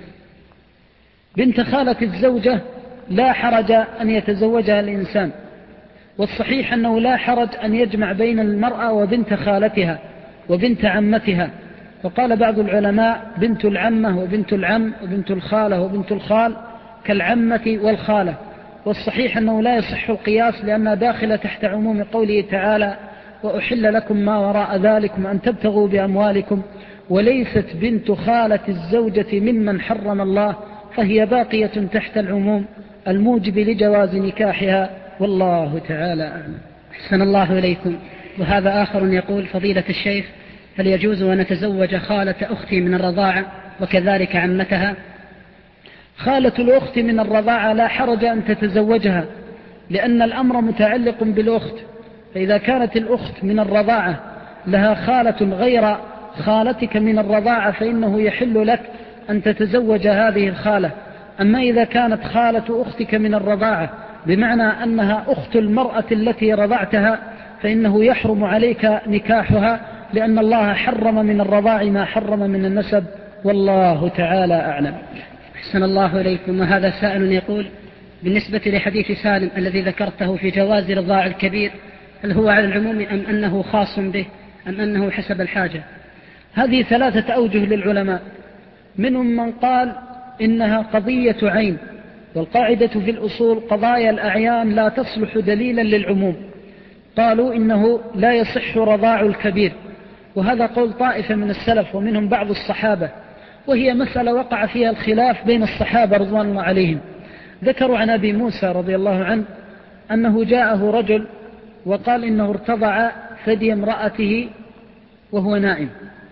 بنت خالة الزوجة لا حرج أن يتزوجها الإنسان، والصحيح أنه لا حرج أن يجمع بين المرأة وبنت خالتها وبنت عمتها. وقال بعض العلماء: بنت العمة وبنت العم وبنت الخالة وبنت الخال كالعمة والخالة. والصحيح أنه لا يصح القياس، لأنها داخلة تحت عموم قوله تعالى: وأحل لكم ما وراء ذلكم أن تبتغوا بأموالكم. وليست بنت خالة الزوجة ممن حرم الله، فهي باقية تحت العموم الموجب لجواز نكاحها، والله تعالى أعلم. أحسن الله إليكم. وهذا آخر يقول: فضيلة الشيخ، هل يجوز أن أتزوج خالة أختي من الرضاعة وكذلك عمتها؟ خالة الأخت من الرضاعة لا حرج أن تتزوجها، لأن الأمر متعلق بالأخت. فإذا كانت الأخت من الرضاعة لها خالة غير خالتك من الرضاعة فإنه يحل لك أن تتزوج هذه الخالة. أما إذا كانت خالة أختك من الرضاعة بمعنى أنها أخت المرأة التي رضعتها فإنه يحرم عليك نكاحها، لأن الله حرم من الرضاع ما حرم من النسب، والله تعالى أعلم. أحسن الله إليكم. وهذا سائل يقول: بالنسبة لحديث سالم الذي ذكرته في جواز رضاع الكبير، هل هو على العموم أم أنه خاص به أم أنه حسب الحاجة؟ هذه 3 أوجه للعلماء. منهم من قال إنها قضية عين، والقاعدة في الأصول قضايا الأعيان لا تصلح دليلا للعموم. قالوا إنه لا يصح رضاع الكبير، وهذا قول طائفة من السلف ومنهم بعض الصحابة، وهي مسألة وقع فيها الخلاف بين الصحابة رضوان الله عليهم. ذكروا عن أبي موسى رضي الله عنه أنه جاءه رجل وقال إنه ارتضع ثدي امرأته وهو نائم،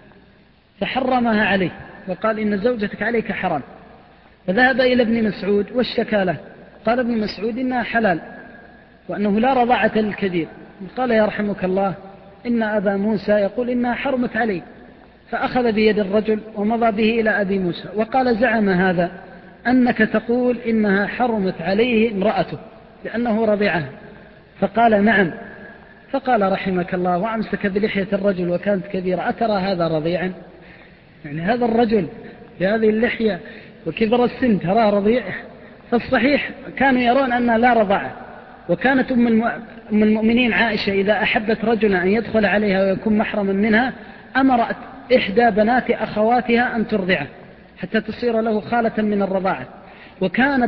فحرمها عليه وقال إن زوجتك عليك حرام. فذهب إلى ابن مسعود واشتكى له، قال ابن مسعود إنها حلال وأنه لا رضاعة للكبير. قال: يرحمك الله، إن أبا موسى يقول إنها حرمت عليه. فأخذ بيد الرجل ومضى به إلى أبي موسى وقال: زعم هذا أنك تقول إنها حرمت عليه امرأته لأنه رضعها. فقال: نعم. فقال: رحمك الله، وأمسك بلحية الرجل وكانت كبيرة: أترى هذا رضيعا؟ يعني هذا الرجل بهذه اللحية وكبر السن تراه رضيع؟ فالصحيح كانوا يرون أنها لا رضاعة. وكانت أم المؤمنين عائشة إذا أحبت رجلا أن يدخل عليها ويكون محرما منها أمرت إحدى بنات أخواتها أن ترضعه حتى تصير له خالة من الرضاعة. وكن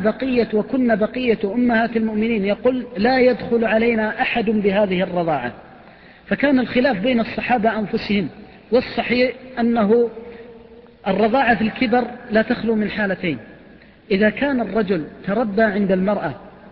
بقية أمهات المؤمنين يقول: لا يدخل علينا أحد بهذه الرضاعة. فكان الخلاف بين الصحابة أنفسهم. والصحيح أنه الرضاعة في الكبر لا تخلو من حالتين: إذا كان الرجل تربى عند المرأة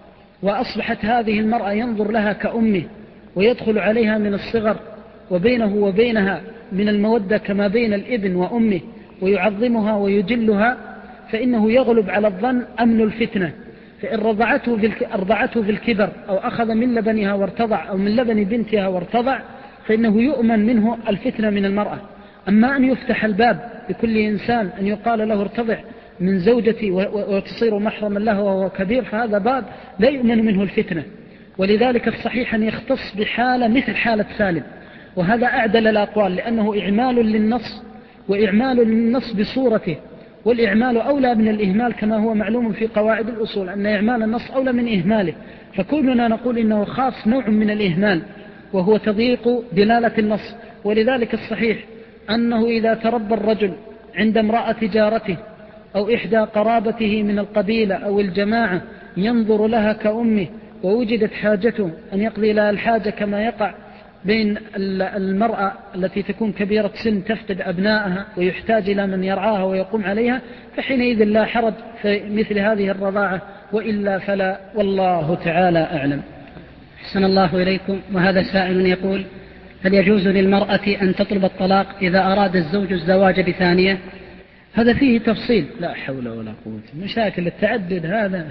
وأصبحت هذه المرأة ينظر لها كأمه ويدخل عليها من الصغر وبينه وبينها من المودة كما بين الابن وأمه ويعظمها ويجلها، فإنه يغلب على الظن أمن الفتنة. فإن أرضعته في الكبر أو أخذ من لبنها وارتضع أو من لبن بنتها وارتضع فإنه يؤمن منه الفتنة من المرأة. أما أن يفتح الباب لكل إنسان أن يقال له ارتضع من زوجتي وتصير محرما له وهو كبير، فهذا باب لا يؤمن منه الفتنة. ولذلك الصحيح أن يختص بحالة مثل حالة سالم، وهذا أعدل الأقوال، لأنه إعمال للنص وإعمال للنص بصورته، والإعمال أولى من الإهمال كما هو معلوم في قواعد الأصول أن إعمال النص أولى من إهماله. فكلنا نقول إنه خاص نوع من الإهمال وهو تضييق دلالة النص. ولذلك الصحيح أنه إذا تربى الرجل عند امرأة جارته أو إحدى قرابته من القبيلة أو الجماعة ينظر لها كأمه ووجدت حاجته أن يقضي لها الحاجة كما يقع بين المرأة التي تكون كبيرة سن تفقد أبنائها ويحتاج إلى من يرعاها ويقوم عليها، فحينئذ لا حرج في مثل هذه الرضاعة، وإلا فلا، والله تعالى أعلم. أحسن الله إليكم. وهذا سائل يقول: هل يجوز للمرأة أن تطلب الطلاق إذا أراد الزوج الزواج بثانية؟ هذا فيه تفصيل، لا حول ولا قوة. مشاكل التعدد هذا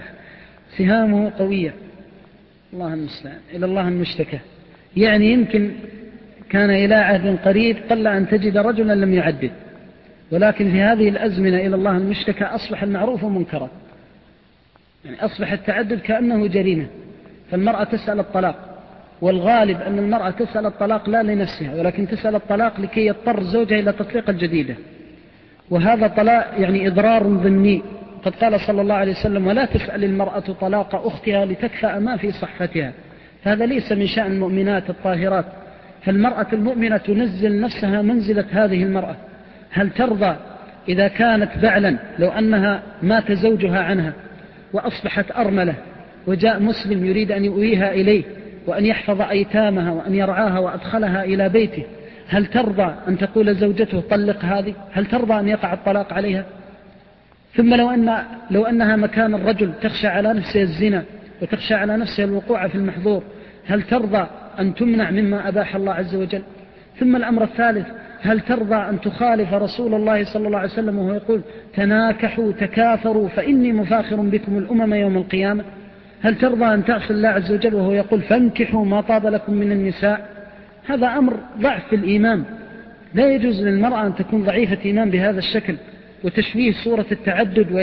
سهامه قوية، الله المستعان، إلى الله المشتكى. يعني يمكن كان إلى عهد قريب قل أن تجد رجلا لم يعدد، ولكن في هذه الأزمنة إلى الله المشتكى أصبح المعروف منكرا، يعني أصبح التعدد كأنه جريمة، فالمرأة تسأل الطلاق، والغالب أن المرأة تسأل الطلاق لا لنفسها، ولكن تسأل الطلاق لكي يضطر زوجها إلى تطليق الجديدة، وهذا طلاق يعني إضرار ضمني. قد قال صلى الله عليه وسلم: ولا تسأل المرأة طلاق أختها لتكفأ ما في صحفتها. هذا ليس من شأن المؤمنات الطاهرات، فالمرأة المؤمنة تنزل نفسها منزلة هذه المرأة. هل ترضى إذا كانت بعلا لو أنها مات زوجها عنها وأصبحت أرملة وجاء مسلم يريد أن يؤويها إليه وأن يحفظ أيتامها وأن يرعاها وأدخلها إلى بيته، هل ترضى أن تقول زوجته طلق هذه؟ هل ترضى أن يقع الطلاق عليها؟ ثم لو أنها مكان الرجل تخشى على نفسها الزنا وتخشى على نفسها الوقوع في المحظور، هل ترضى أن تمنع مما أباح الله عز وجل؟ ثم الأمر الثالث: هل ترضى أن تخالف رسول الله صلى الله عليه وسلم وهو يقول: تناكحوا تكاثروا فإني مفاخر بكم الأمم يوم القيامة؟ هل ترضى أن تعصي الله عز وجل وهو يقول: فانكحوا ما طاب لكم من النساء؟ هذا أمر ضعف في الإيمان، لا يجوز للمرأة أن تكون ضعيفة إيمان بهذا الشكل، وتشويه صورة التعدد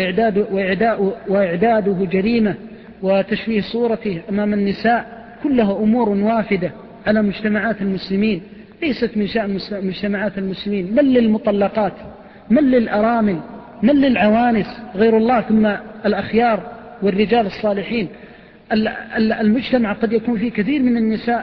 وإعداده جريمة، وتشويه صورته أمام النساء، كلها أمور وافدة على مجتمعات المسلمين، ليست من شأن مجتمعات المسلمين. من للمطلقات، من للأرامل، من للعوانس غير الله، ثم الأخيار والرجال الصالحين. المجتمع قد يكون فيه كثير من النساء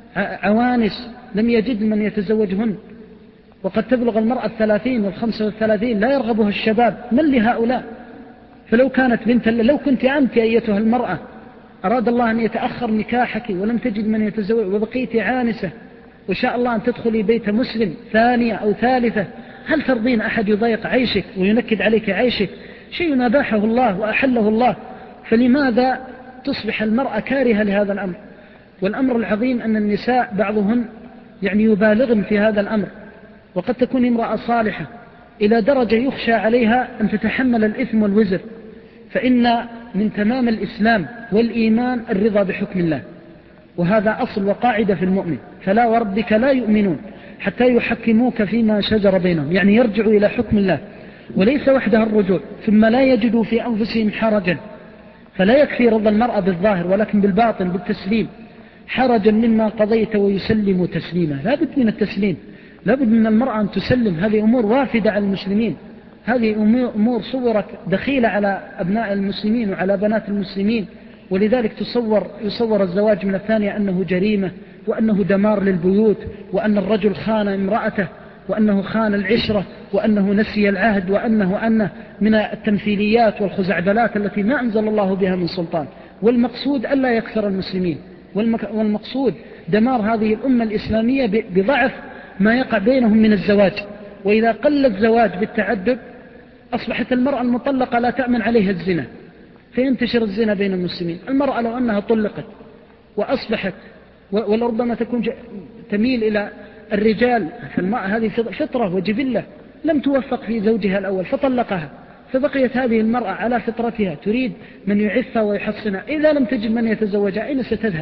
عوانس لم يجد من يتزوجهن، وقد تبلغ المرأة 30 و35 لا يرغبها الشباب. من لهؤلاء؟ فلو كانت لو كنت أنت أيتها المرأة أراد الله أن يتأخر نكاحك ولم تجد من يتزوج وبقيت عانسة وشاء الله أن تدخلي بيت مسلم ثانية أو ثالثة، هل ترضين أحد يضيق عيشك وينكد عليك عيشك؟ شيء أباحه الله وأحله الله، فلماذا تصبح المرأة كارهة لهذا الأمر؟ والأمر العظيم أن النساء بعضهن يعني يبالغن في هذا الأمر، وقد تكون امرأة صالحة إلى درجة يخشى عليها أن تتحمل الإثم والوزر، فإن من تمام الإسلام والإيمان الرضا بحكم الله، وهذا أصل وقاعدة في المؤمن: فلا وربك لا يؤمنون حتى يحكموك فيما شجر بينهم، يعني يرجعوا إلى حكم الله، وليس وحدها الرجوع، ثم لا يجدوا في أنفسهم حرجا. فلا يكفي رضا المرأة بالظاهر، ولكن بالباطن بالتسليم: حرجا مما قضيت ويسلم تسليما. لا بد من التسليم، لا بد من المرأة أن تسلم. هذه أمور وافدة على المسلمين، هذه أمور صورت دخيلة على أبناء المسلمين وعلى بنات المسلمين، ولذلك يصور الزواج من الثانية أنه جريمة، وأنه دمار للبيوت، وأن الرجل خان امرأته، وأنه خان العشرة، وأنه نسي العهد، وأنه من التمثيليات والخزعبلات التي ما أنزل الله بها من سلطان. والمقصود ألا يكثر المسلمين، والمقصود دمار هذه الأمة الإسلامية بضعف ما يقع بينهم من الزواج. وإذا قل الزواج بالتعدد أصبحت المرأة المطلقة لا تأمن عليها الزنا، فينتشر الزنا بين المسلمين. المرأة لو أنها طلقت وأصبحت ولربما تكون تميل إلى الرجال، فالمرأة هذه فطرة وجبلة لم توفق في زوجها الأول فطلقها، فبقيت هذه المرأة على فطرتها تريد من يعفها ويحصنها. إذا لم تجد من يتزوجها أين ستذهب؟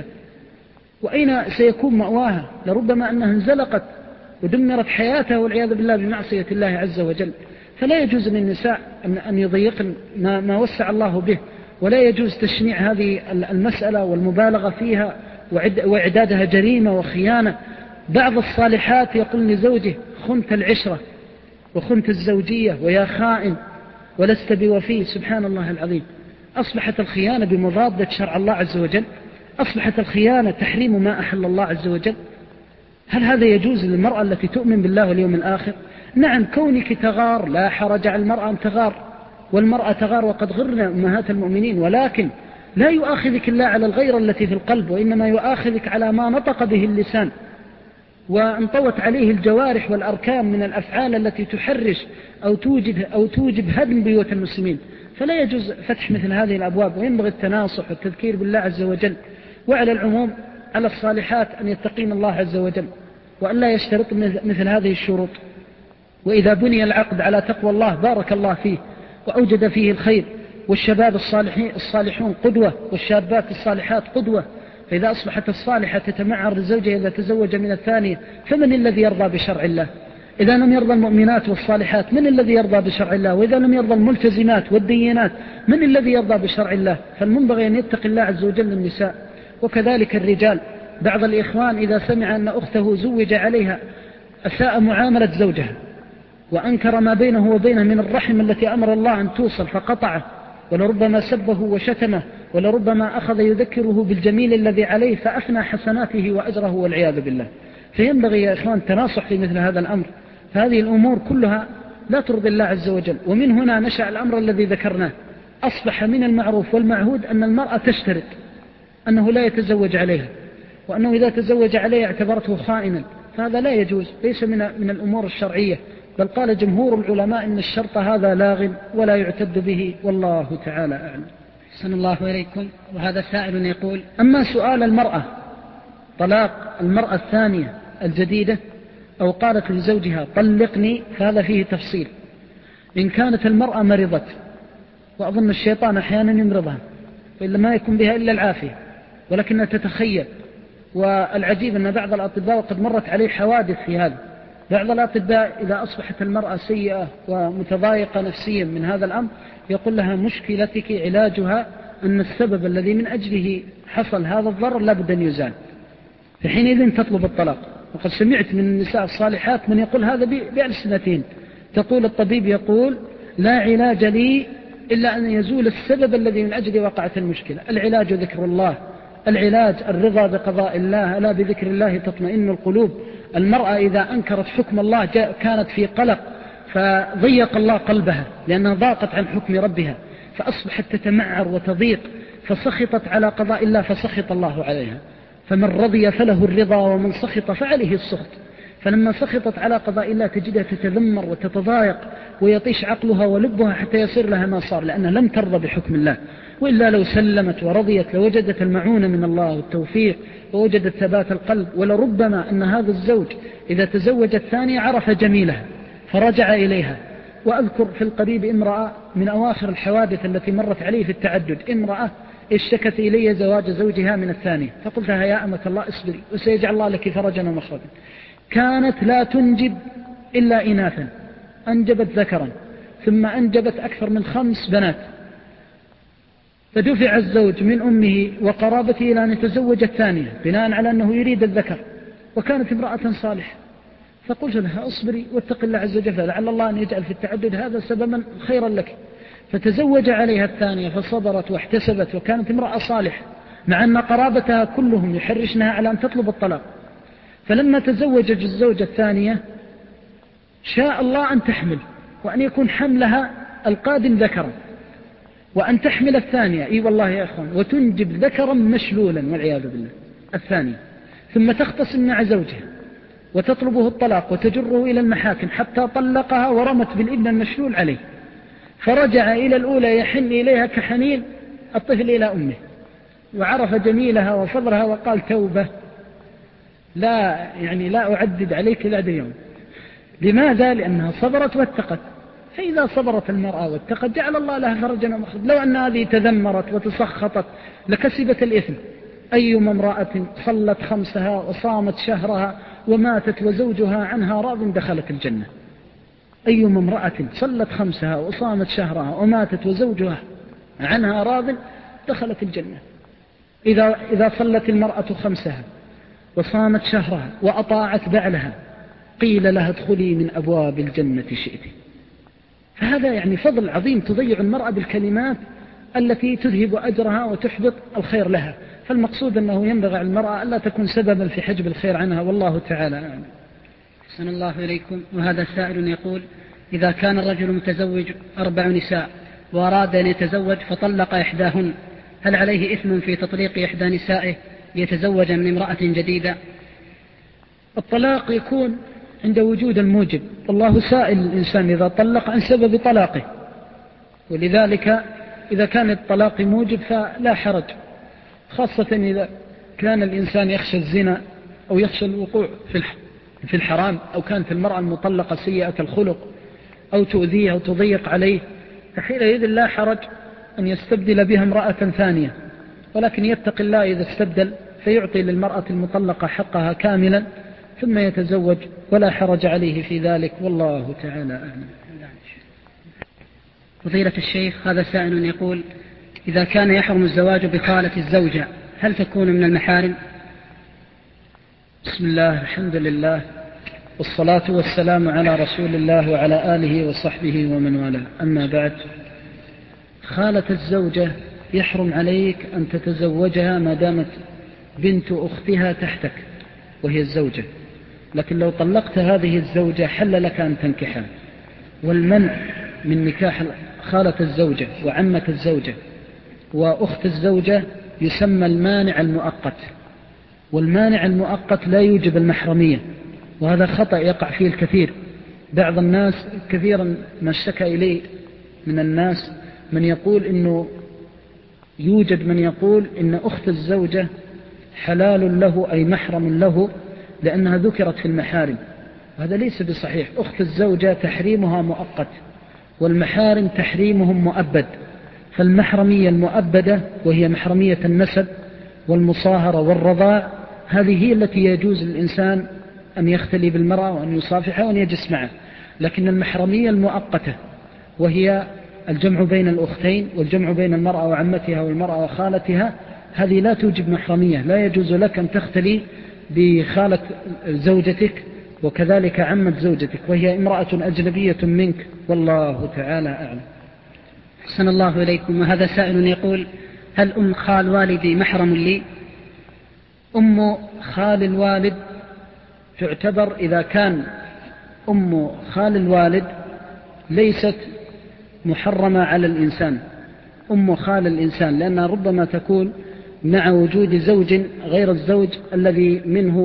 وأين سيكون مأواها؟ لربما أنها انزلقت ودمرت حياتها والعياذ بالله بمعصية الله عز وجل. فلا يجوز للنساء أن يضيقن ما وسع الله به، ولا يجوز تشنيع هذه المسألة والمبالغة فيها وإعدادها جريمة وخيانة. بعض الصالحات يقول لزوجه: خنت العشرة وخنت الزوجية ويا خائن ولست بوفي. سبحان الله العظيم، أصبحت الخيانة بمضادة شرع الله عز وجل، أصبحت الخيانة تحريم ما أحل الله عز وجل. هل هذا يجوز للمرأة التي تؤمن بالله واليوم الآخر؟ نعم، كونك تغار لا حرج على المرأة أن تغار، والمرأة تغار وقد غرنا أمهات المؤمنين، ولكن لا يؤاخذك الله على الغيرة التي في القلب، وإنما يؤاخذك على ما نطق به اللسان وانطوت عليه الجوارح والأركان من الأفعال التي تحرش أو توجب هدم بيوت المسلمين. فلا يجوز فتح مثل هذه الأبواب، وينبغي التناصح والتذكير بالله عز وجل. وعلى العموم على الصالحات أن يتقين الله عز وجل وأن لا يشترط مثل هذه الشروط. وإذا بني العقد على تقوى الله بارك الله فيه وأوجد فيه الخير، والشباب الصالحون قدوة، والشابات الصالحات قدوة. فإذا أصبحت الصالحة تتمعر لزوجها إذا تزوج من الثانية، فمن الذي يرضى بشرع الله؟ إذا لم يرضى المؤمنات والصالحات من الذي يرضى بشرع الله؟ وإذا لم يرضى الملتزمات والدينات من الذي يرضى بشرع الله؟ فالمنبغي أن يتقي الله عز وجل النساء. وكذلك الرجال، بعض الإخوان إذا سمع أن أخته زوج عليها أساء معاملة زوجها وأنكر ما بينه وبينه من الرحم التي أمر الله أن توصل فقطعه، ولربما سبه وشتمه، ولربما أخذ يذكره بالجميل الذي عليه فأفنى حسناته وأجره والعياذ بالله. فينبغي يا إخوان التناصح في مثل هذا الأمر. فهذه الأمور كلها لا ترضي الله عز وجل. ومن هنا نشأ الأمر الذي ذكرناه. أصبح من المعروف والمعهود أن المرأة تشترط أنه لا يتزوج عليها، وأنه إذا تزوج عليها اعتبرته خائنا. فهذا لا يجوز، ليس من الأمور الشرعية، بل قال جمهور العلماء إن الشرط هذا لاغ ولا يعتد به، والله تعالى أعلم. أحسن الله إليكم. وهذا سائل يقول: أما سؤال المرأة طلاق المرأة الثانية الجديدة أو قالت لزوجها طلقني، فهذا فيه تفصيل. إن كانت المرأة مرضت، وأظن الشيطان أحيانا يمرضها وإلا ما يكون بها إلا العافية، ولكنها تتخيل. والعجيب أن بعض الأطباء قد مرت عليه حوادث في هذا. بعض الأطباء إذا أصبحت المرأة سيئة ومتضايقة نفسيا من هذا الأمر يقول لها مشكلتك علاجها أن السبب الذي من أجله حصل هذا الضرر لابد أن يزال، في حينئذ تطلب الطلاق. وقد سمعت من النساء الصالحات من يقول هذا بألسنتين. تقول الطبيب يقول لا علاج لي إلا أن يزول السبب الذي من أجله وقعت المشكلة. العلاج ذكر الله، العلاج الرضا بقضاء الله، ألا بذكر الله تطمئن القلوب. المرأة إذا أنكرت حكم الله كانت في قلق، فضيق الله قلبها لأنها ضاقت عن حكم ربها، فأصبحت تتمعر وتضيق، فسخطت على قضاء الله فسخط الله عليها. فمن رضي فله الرضا ومن سخط فعليه السخط. فلما سخطت على قضاء الله تجدها تتذمر وتتضايق ويطيش عقلها ولبها حتى يصير لها ما صار، لأنها لم ترضى بحكم الله. وإلا لو سلمت ورضيت لوجدت المعونة من الله والتوفيق ووجدت ثبات القلب. ولربما أن هذا الزوج إذا تزوج الثانية عرف جميلها فرجع إليها. وأذكر في القريب امرأة من أواخر الحوادث التي مرت عليه في التعدد، امرأة اشتكت إلي زواج زوجها من الثانية، فقلت لها يا أمة الله اصبري وسيجعل الله لك فرجا ومخرجا. كانت لا تنجب إلا إناثا، أنجبت ذكرا ثم أنجبت أكثر من 5 بنات، فدفع الزوج من أمه وقرابته إلى أن يتزوج الثانية بناء على أنه يريد الذكر، وكانت امرأة صالحة. فقلت لها اصبري واتق الله عز وجل، لعل الله أن يجعل في التعدد هذا سببا خيرا لك. فتزوج عليها الثانية فصبرت واحتسبت، وكانت امرأة صالحة مع أن قرابتها كلهم يحرشنها على أن تطلب الطلاق. فلما تزوجت الزوجة الثانية شاء الله أن تحمل، وأن يكون حملها القادم ذكرا، وأن تحمل الثانية، إي والله يا أخوان، وتنجب ذكرا مشلولا والعياذ بالله الثانية، ثم تختصم مع زوجها وتطلبه الطلاق وتجره إلى المحاكم حتى طلقها ورمت بالابن المشلول عليه. فرجع إلى الأولى يحن إليها كحنين الطفل إلى أمه، وعرف جميلها وفضلها وقال توبة، لا أعدد عليك بعد اليوم. لماذا؟ لأنها صبرت واتقت. فإذا صبرت المرأة واتقت جعل الله لها فرجا ومخرجا. لو أن هذه تذمرت وتسخطت لكسبت الإثم. أيما امرأة صلت 5 وصامت شهرها وماتت وزوجها عنها راض دخلت الجنة. أيما امرأة صلت 5 وصامت شهرها وماتت وزوجها عنها راض دخلت الجنة. إذا صلت المرأة 5 وصامت شهرها وأطاعت بعلها قيل لها ادخلي من أبواب الجنة شئت. فهذا يعني فضل عظيم تضيع المرأة بالكلمات التي تذهب أجرها وتحبط الخير لها. فالمقصود أنه ينبغي على المرأة ألا تكون سببا في حجب الخير عنها، والله تعالى أعلم. أحسن الله إليكم. وهذا سائل يقول: إذا كان الرجل متزوج 4 نساء وأراد أن يتزوج فطلق إحداهن، هل عليه إثم في تطليق إحدى نسائه ليتزوج من امرأة جديدة؟ الطلاق يكون عند وجود الموجب، والله سائل الإنسان إذا طلق عن سبب طلاقه، ولذلك إذا كان الطلاق موجب فلا حرج، خاصة إذا كان الإنسان يخشى الزنا أو يخشى الوقوع في الحرام، أو كانت المرأة المطلقة سيئة الخلق أو تؤذيه أو تضيق عليه، فحينئذ لا حرج أن يستبدل بها امرأة ثانية، ولكن يتق الله إذا استبدل فيعطي للمرأة المطلقة حقها كاملا ثم يتزوج ولا حرج عليه في ذلك، والله تعالى أعلم. فضيلة الشيخ، هذا سائل يقول: إذا كان يحرم الزواج بخالة الزوجة هل تكون من المحارم؟ بسم الله، الحمد لله، والصلاة والسلام على رسول الله وعلى آله وصحبه ومن والاه، أما بعد. خالة الزوجة يحرم عليك أن تتزوجها ما دامت بنت أختها تحتك وهي الزوجة، لكن لو طلقت هذه الزوجة حل لك أن تنكحها. والمنع من نكاح خالة الزوجة وعمة الزوجة وأخت الزوجة يسمى المانع المؤقت، والمانع المؤقت لا يوجب المحرمية، وهذا خطأ يقع فيه الكثير. بعض الناس كثيرا ما اشتكى إليه من الناس من يقول إنه يوجد من يقول إن أخت الزوجة حلال له أي محرم له لأنها ذكرت في المحارم، وهذا ليس بصحيح. أخت الزوجة تحريمها مؤقت، والمحارم تحريمهم مؤبد. فالمحرمية المؤبدة وهي محرمية النسب والمصاهرة والرضاع، هذه هي التي يجوز للإنسان أن يختلي بالمرأة وأن يصافحها وأن يجلس معها. لكن المحرمية المؤقتة وهي الجمع بين الأختين والجمع بين المرأة وعمتها والمرأة وخالتها، هذه لا توجب محرمية. لا يجوز لك أن تختلي بخالة زوجتك وكذلك عمة زوجتك وهي امرأة أجنبية منك، والله تعالى أعلم. أحسن الله إليكم. وهذا سائل يقول: هل أم خال والدي محرم لي؟ أم خال الوالد تعتبر إذا كان أم خال الوالد ليست محرمة على الإنسان، أم خال الإنسان، لأنها ربما تكون مع وجود زوج غير الزوج الذي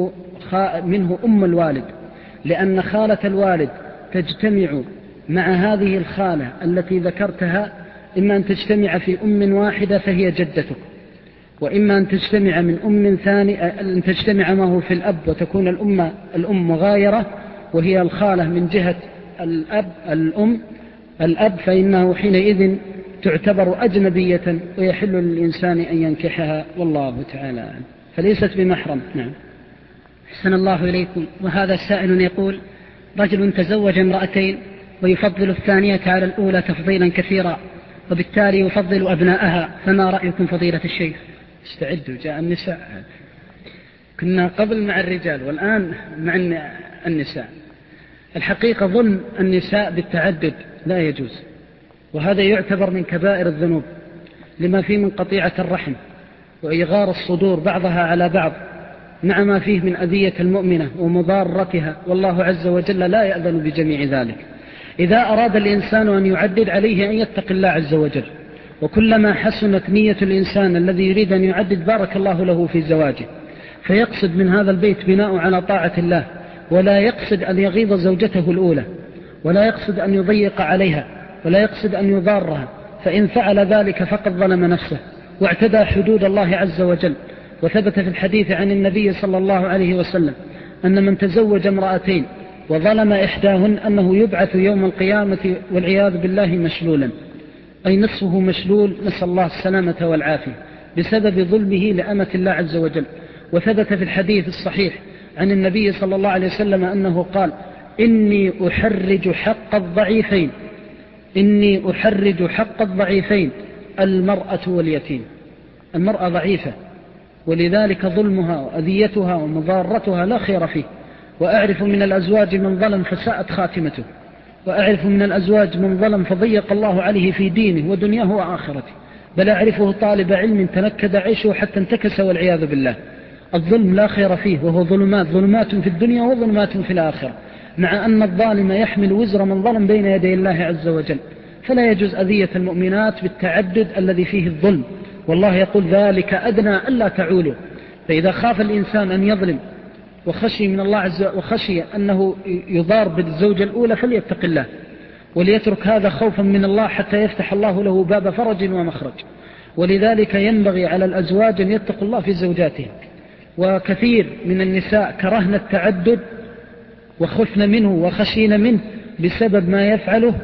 منه أم الوالد، لأن خالة الوالد تجتمع مع هذه الخالة التي ذكرتها، إما أن تجتمع في أم واحدة فهي جدتك، وإما أن تجتمع من أم ثاني، أن تجتمع معه في الأب وتكون الأم مغايرة وهي الخالة من جهة الأب، فإنه حينئذ تعتبر أجنبية ويحل للإنسان أن ينكحها، والله تعالى، فليست بمحرم. نعم. أحسن الله إليكم. وهذا سائل يقول: رجل تزوج امرأتين ويفضل الثانية على الأولى تفضيلا كثيرا، وبالتالي يفضل أبناءها، فما رأيكم فضيلة الشيخ؟ استعدوا، جاء النساء. كنا قبل مع الرجال والآن مع النساء. الحقيقة ظلم النساء بالتعدد لا يجوز، وهذا يعتبر من كبائر الذنوب لما فيه من قطيعة الرحم وإغار الصدور بعضها على بعض، مع ما فيه من أذية المؤمنة ومضارتها، والله عز وجل لا يأذن بجميع ذلك. إذا أراد الإنسان أن يعدد عليه أن يتقي الله عز وجل، وكلما حسنت نية الإنسان الذي يريد أن يعدد بارك الله له في زواجه، فيقصد من هذا البيت بناء على طاعة الله، ولا يقصد أن يغيظ زوجته الأولى، ولا يقصد أن يضيق عليها، ولا يقصد أن يضارها، فإن فعل ذلك فقد ظلم نفسه واعتدى حدود الله عز وجل. وثبت في الحديث عن النبي صلى الله عليه وسلم أن من تزوج امرأتين وظلم إحداهن أنه يبعث يوم القيامة والعياذ بالله مشلولا، أي نصفه مشلول، نسأل الله السلامة والعافية، بسبب ظلمه لأمة الله عز وجل. وثبت في الحديث الصحيح عن النبي صلى الله عليه وسلم أنه قال: إني أحرج حق الضعيفين المرأة واليتيم. المرأة ضعيفة، ولذلك ظلمها وأذيتها ومضارتها لا خير فيه. وأعرف من الأزواج من ظلم فساءت خاتمته، وأعرف من الأزواج من ظلم فضيق الله عليه في دينه ودنياه وآخرته، بل أعرفه طالب علم تنكد عيشه حتى انتكس والعياذ بالله. الظلم لا خير فيه، وهو ظلمات في الدنيا وظلمات في الآخرة، مع أن الظالم يحمل وزر من ظلم بين يدي الله عز وجل. فلا يجوز أذية المؤمنات بالتعدد الذي فيه الظلم، والله يقول: ذلك أدنى ألا تعولوا. فإذا خاف الإنسان أن يظلم وخشي من الله وخشي أنه يضار بالزوجة الأولى فليتق الله، وليترك هذا خوفا من الله حتى يفتح الله له باب فرج ومخرج. ولذلك ينبغي على الأزواج أن يتقوا الله في زوجاتهم. وكثير من النساء كرهن التعدد وخفن منه وخشين منه بسبب ما يفعله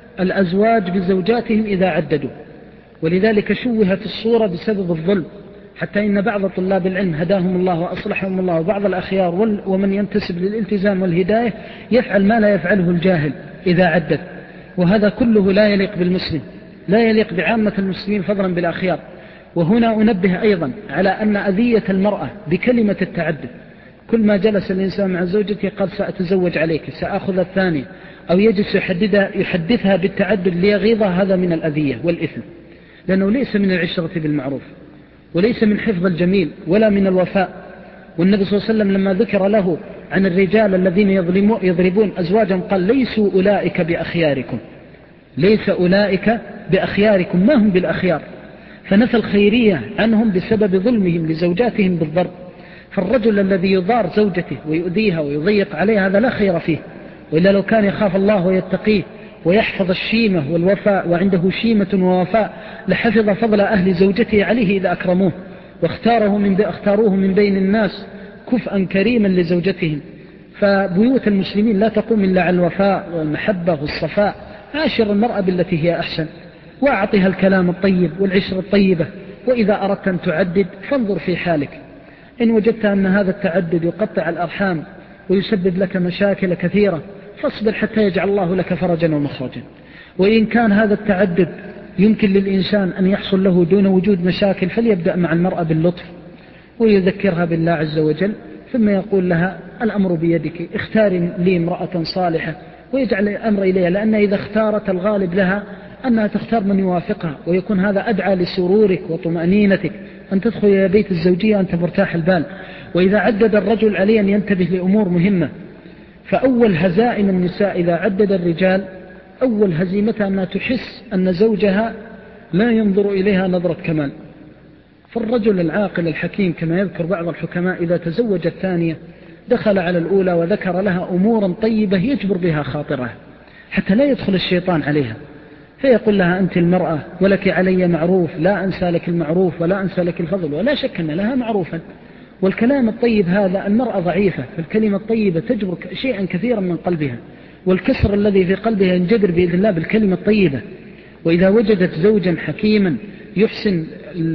الأزواج بزوجاتهم إذا عددوا، ولذلك شوهت الصورة بسبب الظلم. حتى إن بعض طلاب العلم هداهم الله وأصلحهم الله وبعض الأخيار ومن ينتسب للالتزام والهداية يفعل ما لا يفعله الجاهل إذا عدد، وهذا كله لا يليق بالمسلم، لا يليق بعامة المسلمين فضلا بالأخيار. وهنا أنبه أيضا على أن أذية المرأة بكلمة التعدد، كل ما جلس الإنسان مع زوجته قال سأتزوج عليك، سأخذ الثانية، أو يجلس يحدثها بالتعدد ليغيظها، هذا من الأذية والإثم، لأنه ليس من العشرة بالمعروف، وليس من حفظ الجميل، ولا من الوفاء. والنبي صلى الله عليه وسلم لما ذكر له عن الرجال الذين يضربون أزواجا قال ليسوا أولئك بأخياركم، ليس أولئك بأخياركم، ما هم بالأخيار، فنفى الخيرية عنهم بسبب ظلمهم لزوجاتهم بالضرب. فالرجل الذي يضار زوجته ويؤذيها ويضيق عليها هذا لا خير فيه، وإلا لو كان يخاف الله ويتقيه ويحفظ الشيمة والوفاء، وعنده شيمة ووفاء، لحفظ فضل أهل زوجته عليه إذا أكرموه واختاروه من بين الناس كفءا كريما لزوجتهم. فبيوت المسلمين لا تقوم إلا على الوفاء والمحبة والصفاء. عاشر المرأة بالتي هي أحسن، وأعطيها الكلام الطيب والعشرة الطيبة. وإذا أردت أن تعدد فانظر في حالك، إن وجدت أن هذا التعدد يقطع الأرحام ويسبب لك مشاكل كثيرة فاصبر حتى يجعل الله لك فرجا ومخرجا. وإن كان هذا التعدد يمكن للإنسان أن يحصل له دون وجود مشاكل فليبدأ مع المرأة باللطف ويذكرها بالله عز وجل، ثم يقول لها الأمر بيدك، اختاري لي امرأة صالحة، ويجعل الأمر إليها، لأن إذا اختارت الغالب لها أنها تختار من يوافقها، ويكون هذا أدعى لسرورك وطمأنينتك أن تدخل إلى بيت الزوجية أنت مرتاح البال. وإذا عدد الرجل عليه أن ينتبه لأمور مهمة. فأول هزائم النساء إذا عدد الرجال، أول هزيمتها أنها تحس أن زوجها لا ينظر إليها نظرة كمال. فالرجل العاقل الحكيم كما يذكر بعض الحكماء إذا تزوج الثانية دخل على الأولى وذكر لها أمورا طيبة يجبر بها خاطرها حتى لا يدخل الشيطان عليها، فيقول لها أنت المرأة ولك علي معروف، لا أنسى لك المعروف ولا أنسى لك الفضل، ولا شك أن لها معروفا. والكلام الطيب هذا، المرأة ضعيفة، فالكلمة الطيبة تجبر شيئا كثيرا من قلبها، والكسر الذي في قلبها ينجبر بإذن الله بالكلمة الطيبة. وإذا وجدت زوجا حكيما يحسن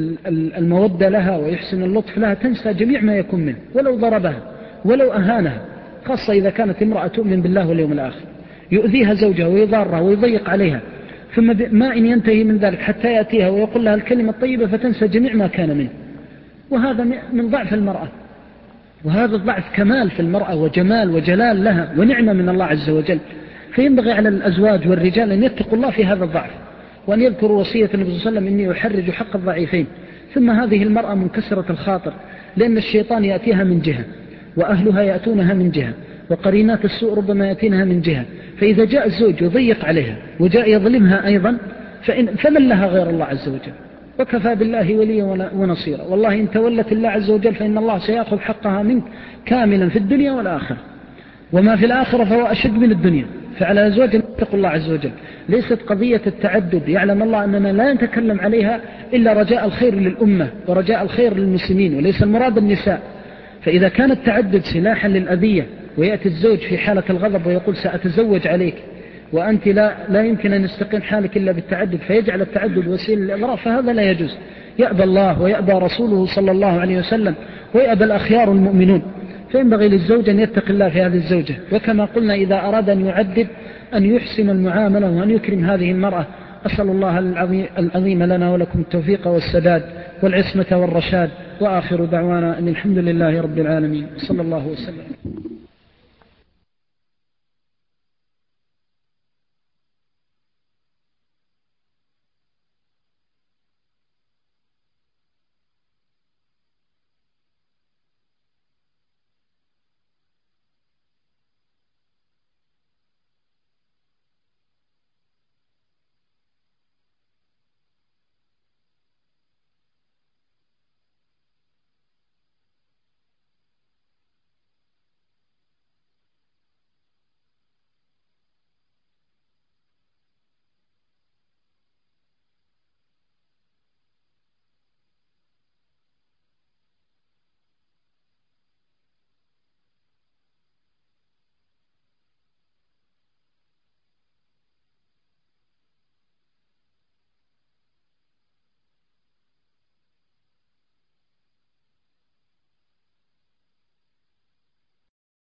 المودة لها ويحسن اللطف لها تنسى جميع ما يكون منه، ولو ضربها ولو أهانها، خاصة إذا كانت امرأة تؤمن بالله واليوم الآخر، يؤذيها زوجها ويضارها ويضيق عليها، ثم ما إن ينتهي من ذلك حتى يأتيها ويقول لها الكلمة الطيبة فتنسى جميع ما كان منه. وهذا من ضعف المرأة، وهذا الضعف كمال في المرأة وجمال وجلال لها ونعمة من الله عز وجل. فينبغي على الأزواج والرجال أن يتقوا الله في هذا الضعف، وأن يذكروا وصية النبي صلى الله عليه وسلم إني أحرج حق الضعيفين. ثم هذه المرأة منكسرة الخاطر، لأن الشيطان يأتيها من جهة، وأهلها يأتونها من جهة، وقرينات السوء ربما يأتينها من جهة. فإذا جاء الزوج يضيق عليها وجاء يظلمها أيضا فمن لها غير الله عز وجل، وكفى بالله وليا ونصيرا. والله إن تولت الله عز وجل فإن الله سيأخذ حقها منك كاملا في الدنيا والآخرة، وما في الآخرة فهو أشد من الدنيا. فعلى الأزواج أن يتقوا الله عز وجل. ليست قضية التعدد، يعلم الله أننا لا نتكلم عليها إلا رجاء الخير للأمة ورجاء الخير للمسلمين، وليس المراد النساء. فإذا كان التعدد سلاحا للأذية، ويأتي الزوج في حالة الغضب ويقول سأتزوج عليك وأنت لا يمكن أن يستقيم حالك إلا بالتعدد، فيجعل التعدد وسيلة للإضرار، فهذا لا يجوز. يأبى الله ويأبى رسوله صلى الله عليه وسلم ويأبى الأخيار المؤمنون. فينبغي للزوج أن يتقي الله في هذه الزوجة. وكما قلنا إذا أراد أن يعدد أن يحسن المعاملة وأن يكرم هذه المرأة. أسأل الله العظيم لنا ولكم التوفيق والسداد والعصمة والرشاد. وآخر دعوانا أن الحمد لله رب العالمين، صلى الله وسلم.